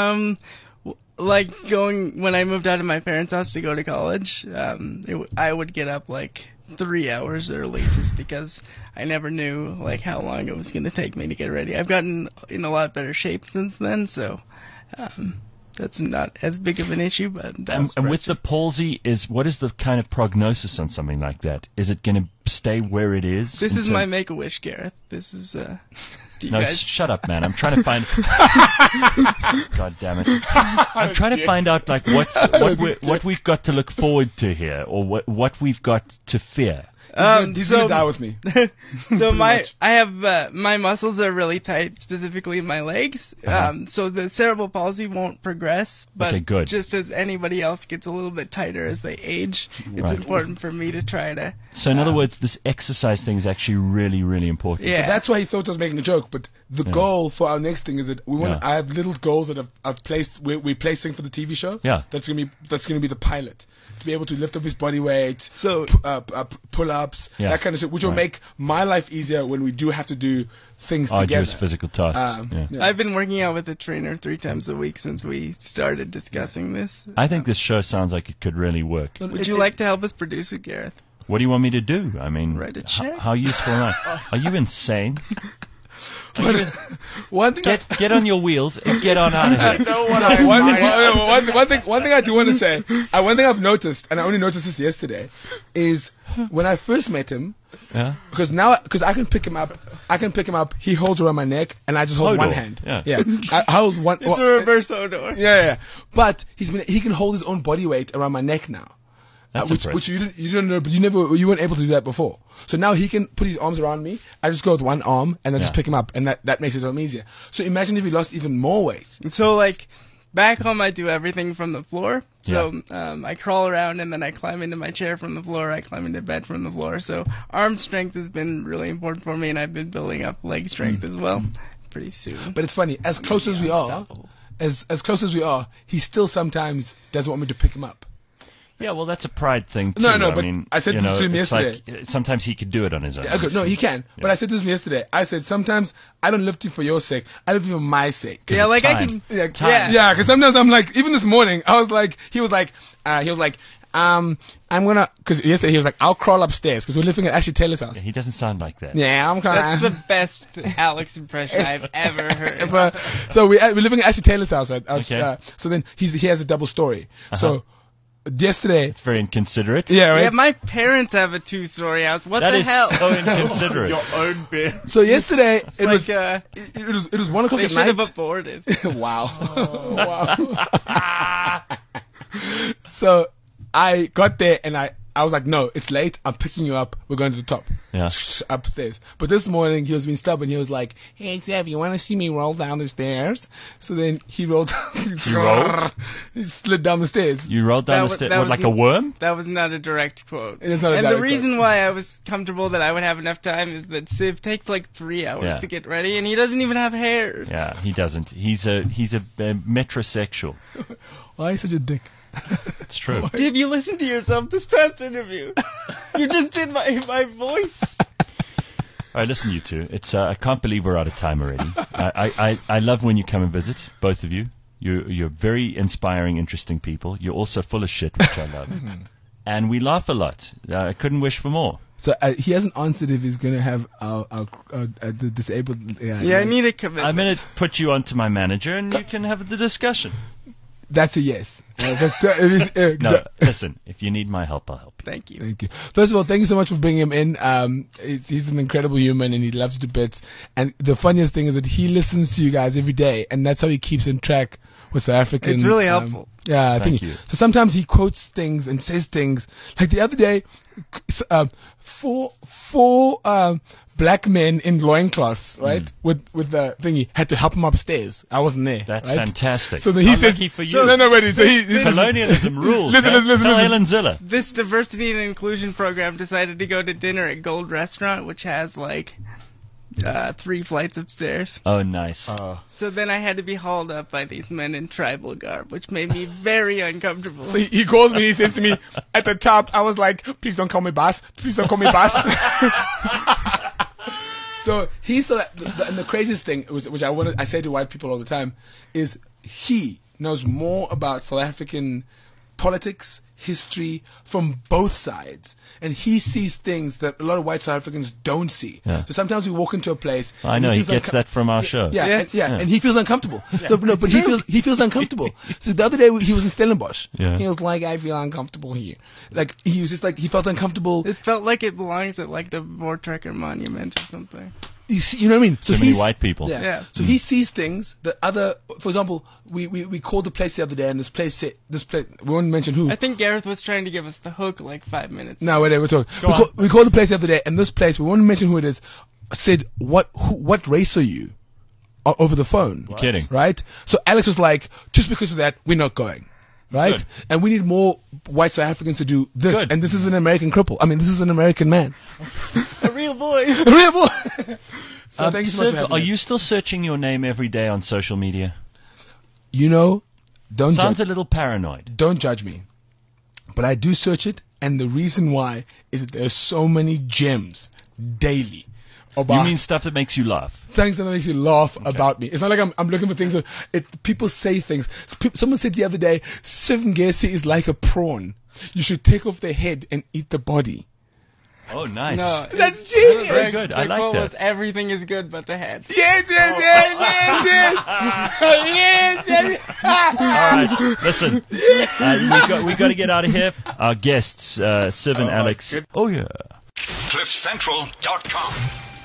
S4: Like when I moved out of my parents' house to go to college, I would get up like 3 hours early just because I never knew like how long it was going to take me to get ready. I've gotten in a lot better shape since then, so that's not as big of an issue. But
S2: and with the palsy, what is the kind of prognosis on something like that? Is it going to stay where it is?
S4: This is my Make-A-Wish, Gareth. This is
S2: No, shut up, man. I'm trying to find. God damn it! I'm trying to find out like what we've got to look forward to here, or what we've got to fear.
S3: He's gonna die with me.
S4: So I have my muscles are really tight, specifically my legs. So the cerebral palsy won't progress, but
S2: Okay, good.
S4: just as anybody else gets a little bit tighter as they age, it's
S2: Right.
S4: important for me to try to.
S2: So in other words, this exercise thing is actually really, really important.
S4: Yeah.
S3: That's why he thought I was making a joke. But the goal for our next thing is that we want.
S2: Yeah.
S3: I have little goals that I've placed. We're placing for the TV show.
S2: Yeah.
S3: That's gonna be the pilot, to be able to lift up his body weight,
S4: So-
S3: pull ups,
S2: Yeah.
S3: that kind of shit, which will
S2: Right.
S3: make my life easier when we do have to do things
S2: Arduous
S3: together.
S2: physical tasks. Yeah.
S3: Yeah.
S4: I've been working out with a trainer 3 times a week since we started discussing this.
S2: I think this show sounds like it could really work.
S4: Would you like to help us produce it, Gareth?
S2: What do you want me to do? I mean,
S4: Write a check.
S2: how useful am I? Are you insane?
S3: One thing.
S2: Get on your wheels and get on out of here.
S3: One thing I do want to say, one thing I've noticed, and I only noticed this yesterday, is when I first met him,
S2: Yeah?
S3: because I can pick him up, he holds around my neck, and I just hold
S2: Hodor,
S3: one hand.
S2: yeah.
S3: I hold one.
S4: It's a reverse Hodor.
S3: Yeah. But he can hold his own body weight around my neck now.
S2: That's
S3: which
S2: impressive.
S3: you didn't know, but you weren't able to do that before. So now he can put his arms around me. I just go with one arm and then just
S2: Yeah.
S3: pick him up, and that makes it so easier. So imagine if he lost even more weight.
S4: So, like, back home I do everything from the floor. So, I crawl around and then I climb into my chair from the floor. I climb into bed from the floor. So, arm strength has been really important for me, and I've been building up leg strength as well. Pretty soon.
S3: But it's funny, as close as we are, he still sometimes doesn't want me to pick him up.
S2: Yeah, well, that's a pride thing, too.
S3: No,
S2: I
S3: but
S2: mean,
S3: I said
S2: you
S3: this
S2: know,
S3: to him
S2: it's
S3: yesterday.
S2: like, sometimes he could do it on his own.
S3: Okay, no, he can. But I said this to him yesterday. I said, sometimes I don't lift you for your sake. I lift you for my sake.
S4: Yeah, like I
S2: time.
S4: can.
S3: Yeah, yeah, because sometimes I'm like, even this morning, I was like, he was like, I'm gonna, because yesterday he was like, I'll crawl upstairs, because we're living at Ashley Taylor's house.
S2: Yeah, he doesn't sound like that.
S3: Yeah, I'm
S4: That's
S3: kind
S4: the best Alex impression I've ever heard.
S3: of. So we're living at Ashley Taylor's house, right?
S2: Okay.
S3: So then he has a double story. So yesterday,
S2: It's very inconsiderate.
S3: yeah, right.
S4: Yeah, my parents have a 2-story house. What
S2: That
S4: the
S2: is
S4: hell?
S2: so inconsiderate.
S6: Your own beer.
S3: So yesterday
S4: It's
S3: it
S4: like,
S3: was 1 o'clock
S4: they
S3: at
S4: should have
S3: night.
S4: aborted.
S3: Wow. Wow. So I got there and I I was like, no, it's late. I'm picking you up. We're going to the top.
S2: Yeah.
S3: Upstairs. But this morning he was being stubborn. He was like, hey, Zev, you want to see me roll down the stairs? So then he rolled.
S2: rolled?
S3: He slid down the stairs.
S2: You rolled down the stairs like a worm?
S4: That was not a direct quote.
S3: It is not a
S4: and
S3: direct
S4: the reason
S3: quote.
S4: why I was comfortable that I would have enough time is that Civ takes like 3 hours
S2: Yeah.
S4: to get ready, and he doesn't even have hair.
S2: Yeah, he doesn't. He's a metrosexual.
S3: Why are you such a dick?
S2: It's true.
S4: Have you listened to yourself this past interview? You just did my voice.
S2: All right, listen, you two. It's I can't believe we're out of time already. I love when you come and visit, both of you. You're very inspiring, interesting people. You're also full of shit, which I love. And we laugh a lot. I couldn't wish for more.
S3: So he hasn't answered if he's going to have the disabled.
S4: Yeah, I need a commitment.
S2: I'm going to put you onto my manager, and you can have the discussion.
S3: That's a yes.
S2: No, listen. If you need my help, I'll help you.
S4: Thank you.
S3: Thank you. First of all, thank you so much for bringing him in. He's an incredible human and he loves to bits. And the funniest thing is that he listens to you guys every day, and that's how he keeps in track with South African.
S4: It's really helpful.
S3: Yeah, I
S2: Thank
S3: think.
S2: you.
S3: So sometimes he quotes things and says things. Like the other day, four black men in loincloths, right? With the thingy, had to help him upstairs. I wasn't there.
S2: That's
S3: right?
S2: fantastic.
S3: So then he
S2: How
S3: says,
S2: lucky for you.
S3: So, no, wait. So he
S2: Colonialism rules.
S3: Listen,
S2: man.
S3: listen,
S2: Tell
S3: listen.
S2: Helen Ziller.
S4: This diversity and inclusion program decided to go to dinner at Gold Restaurant, which has like 3 flights of stairs.
S2: Oh, nice.
S4: So then I had to be hauled up by these men in tribal garb, which made me very uncomfortable.
S3: So he calls me, he says to me, at the top, I was like, please don't call me boss. Please don't call me boss. So he saw that, and the craziest thing, which I say to white people all the time, is he knows more about South African politics, history, from both sides. And he sees things that a lot of white South Africans don't see.
S2: Yeah.
S3: So sometimes we walk into a place.
S2: I
S3: and
S2: know, he
S3: feels
S2: gets that from our show.
S3: Yeah,
S4: Yes.
S3: and he feels uncomfortable. So, no, but he feels uncomfortable. So the other day he was in Stellenbosch.
S2: Yeah.
S3: He was like, I feel uncomfortable here. Like he was just like he felt uncomfortable.
S4: It felt like it belongs at like the Voortrekker Monument or something.
S3: You know what I mean? So
S2: Too many
S3: he's-
S2: white people.
S4: Yeah.
S3: So he sees things that other. For example, we called the place the other day, and this place we won't mention who.
S4: I think Gareth was trying to give us the hook like 5 minutes.
S3: No, whatever. We're talking.
S2: Go on.
S3: We called the place the other day, and this place we won't mention who it is. Said what race are you? Over the phone.
S2: You're kidding.
S3: Right? So Alex was like, just because of that, we're not going. Right?
S2: Good.
S3: And we need more white South Africans to do this.
S2: Good.
S3: And this is an American cripple. I mean, this is an American man.
S4: A real boy.
S3: A real boy. So thank you so much
S2: Siv,
S3: for having
S2: are
S3: us.
S2: you still searching your name every day on social media?
S3: You know, don't
S2: Sounds
S3: judge,
S2: a little paranoid.
S3: don't judge me. But I do search it, and the reason why is that there's so many gems daily. About
S2: You mean stuff that makes you laugh?
S3: things that makes you laugh about me. It's not like I'm looking for things that people say things. Someone said the other day, Seven Gessi is like a prawn. You should take off the head and eat the body.
S2: Oh, nice.
S4: No,
S3: That's genius.
S2: Very good. I
S4: The
S2: like
S4: quote
S2: that.
S4: was, everything is good but the head.
S3: Yes.
S2: All right, listen. We got to get out of here. Our guests, Siv and Alex. Oh yeah.
S7: CliffCentral.com.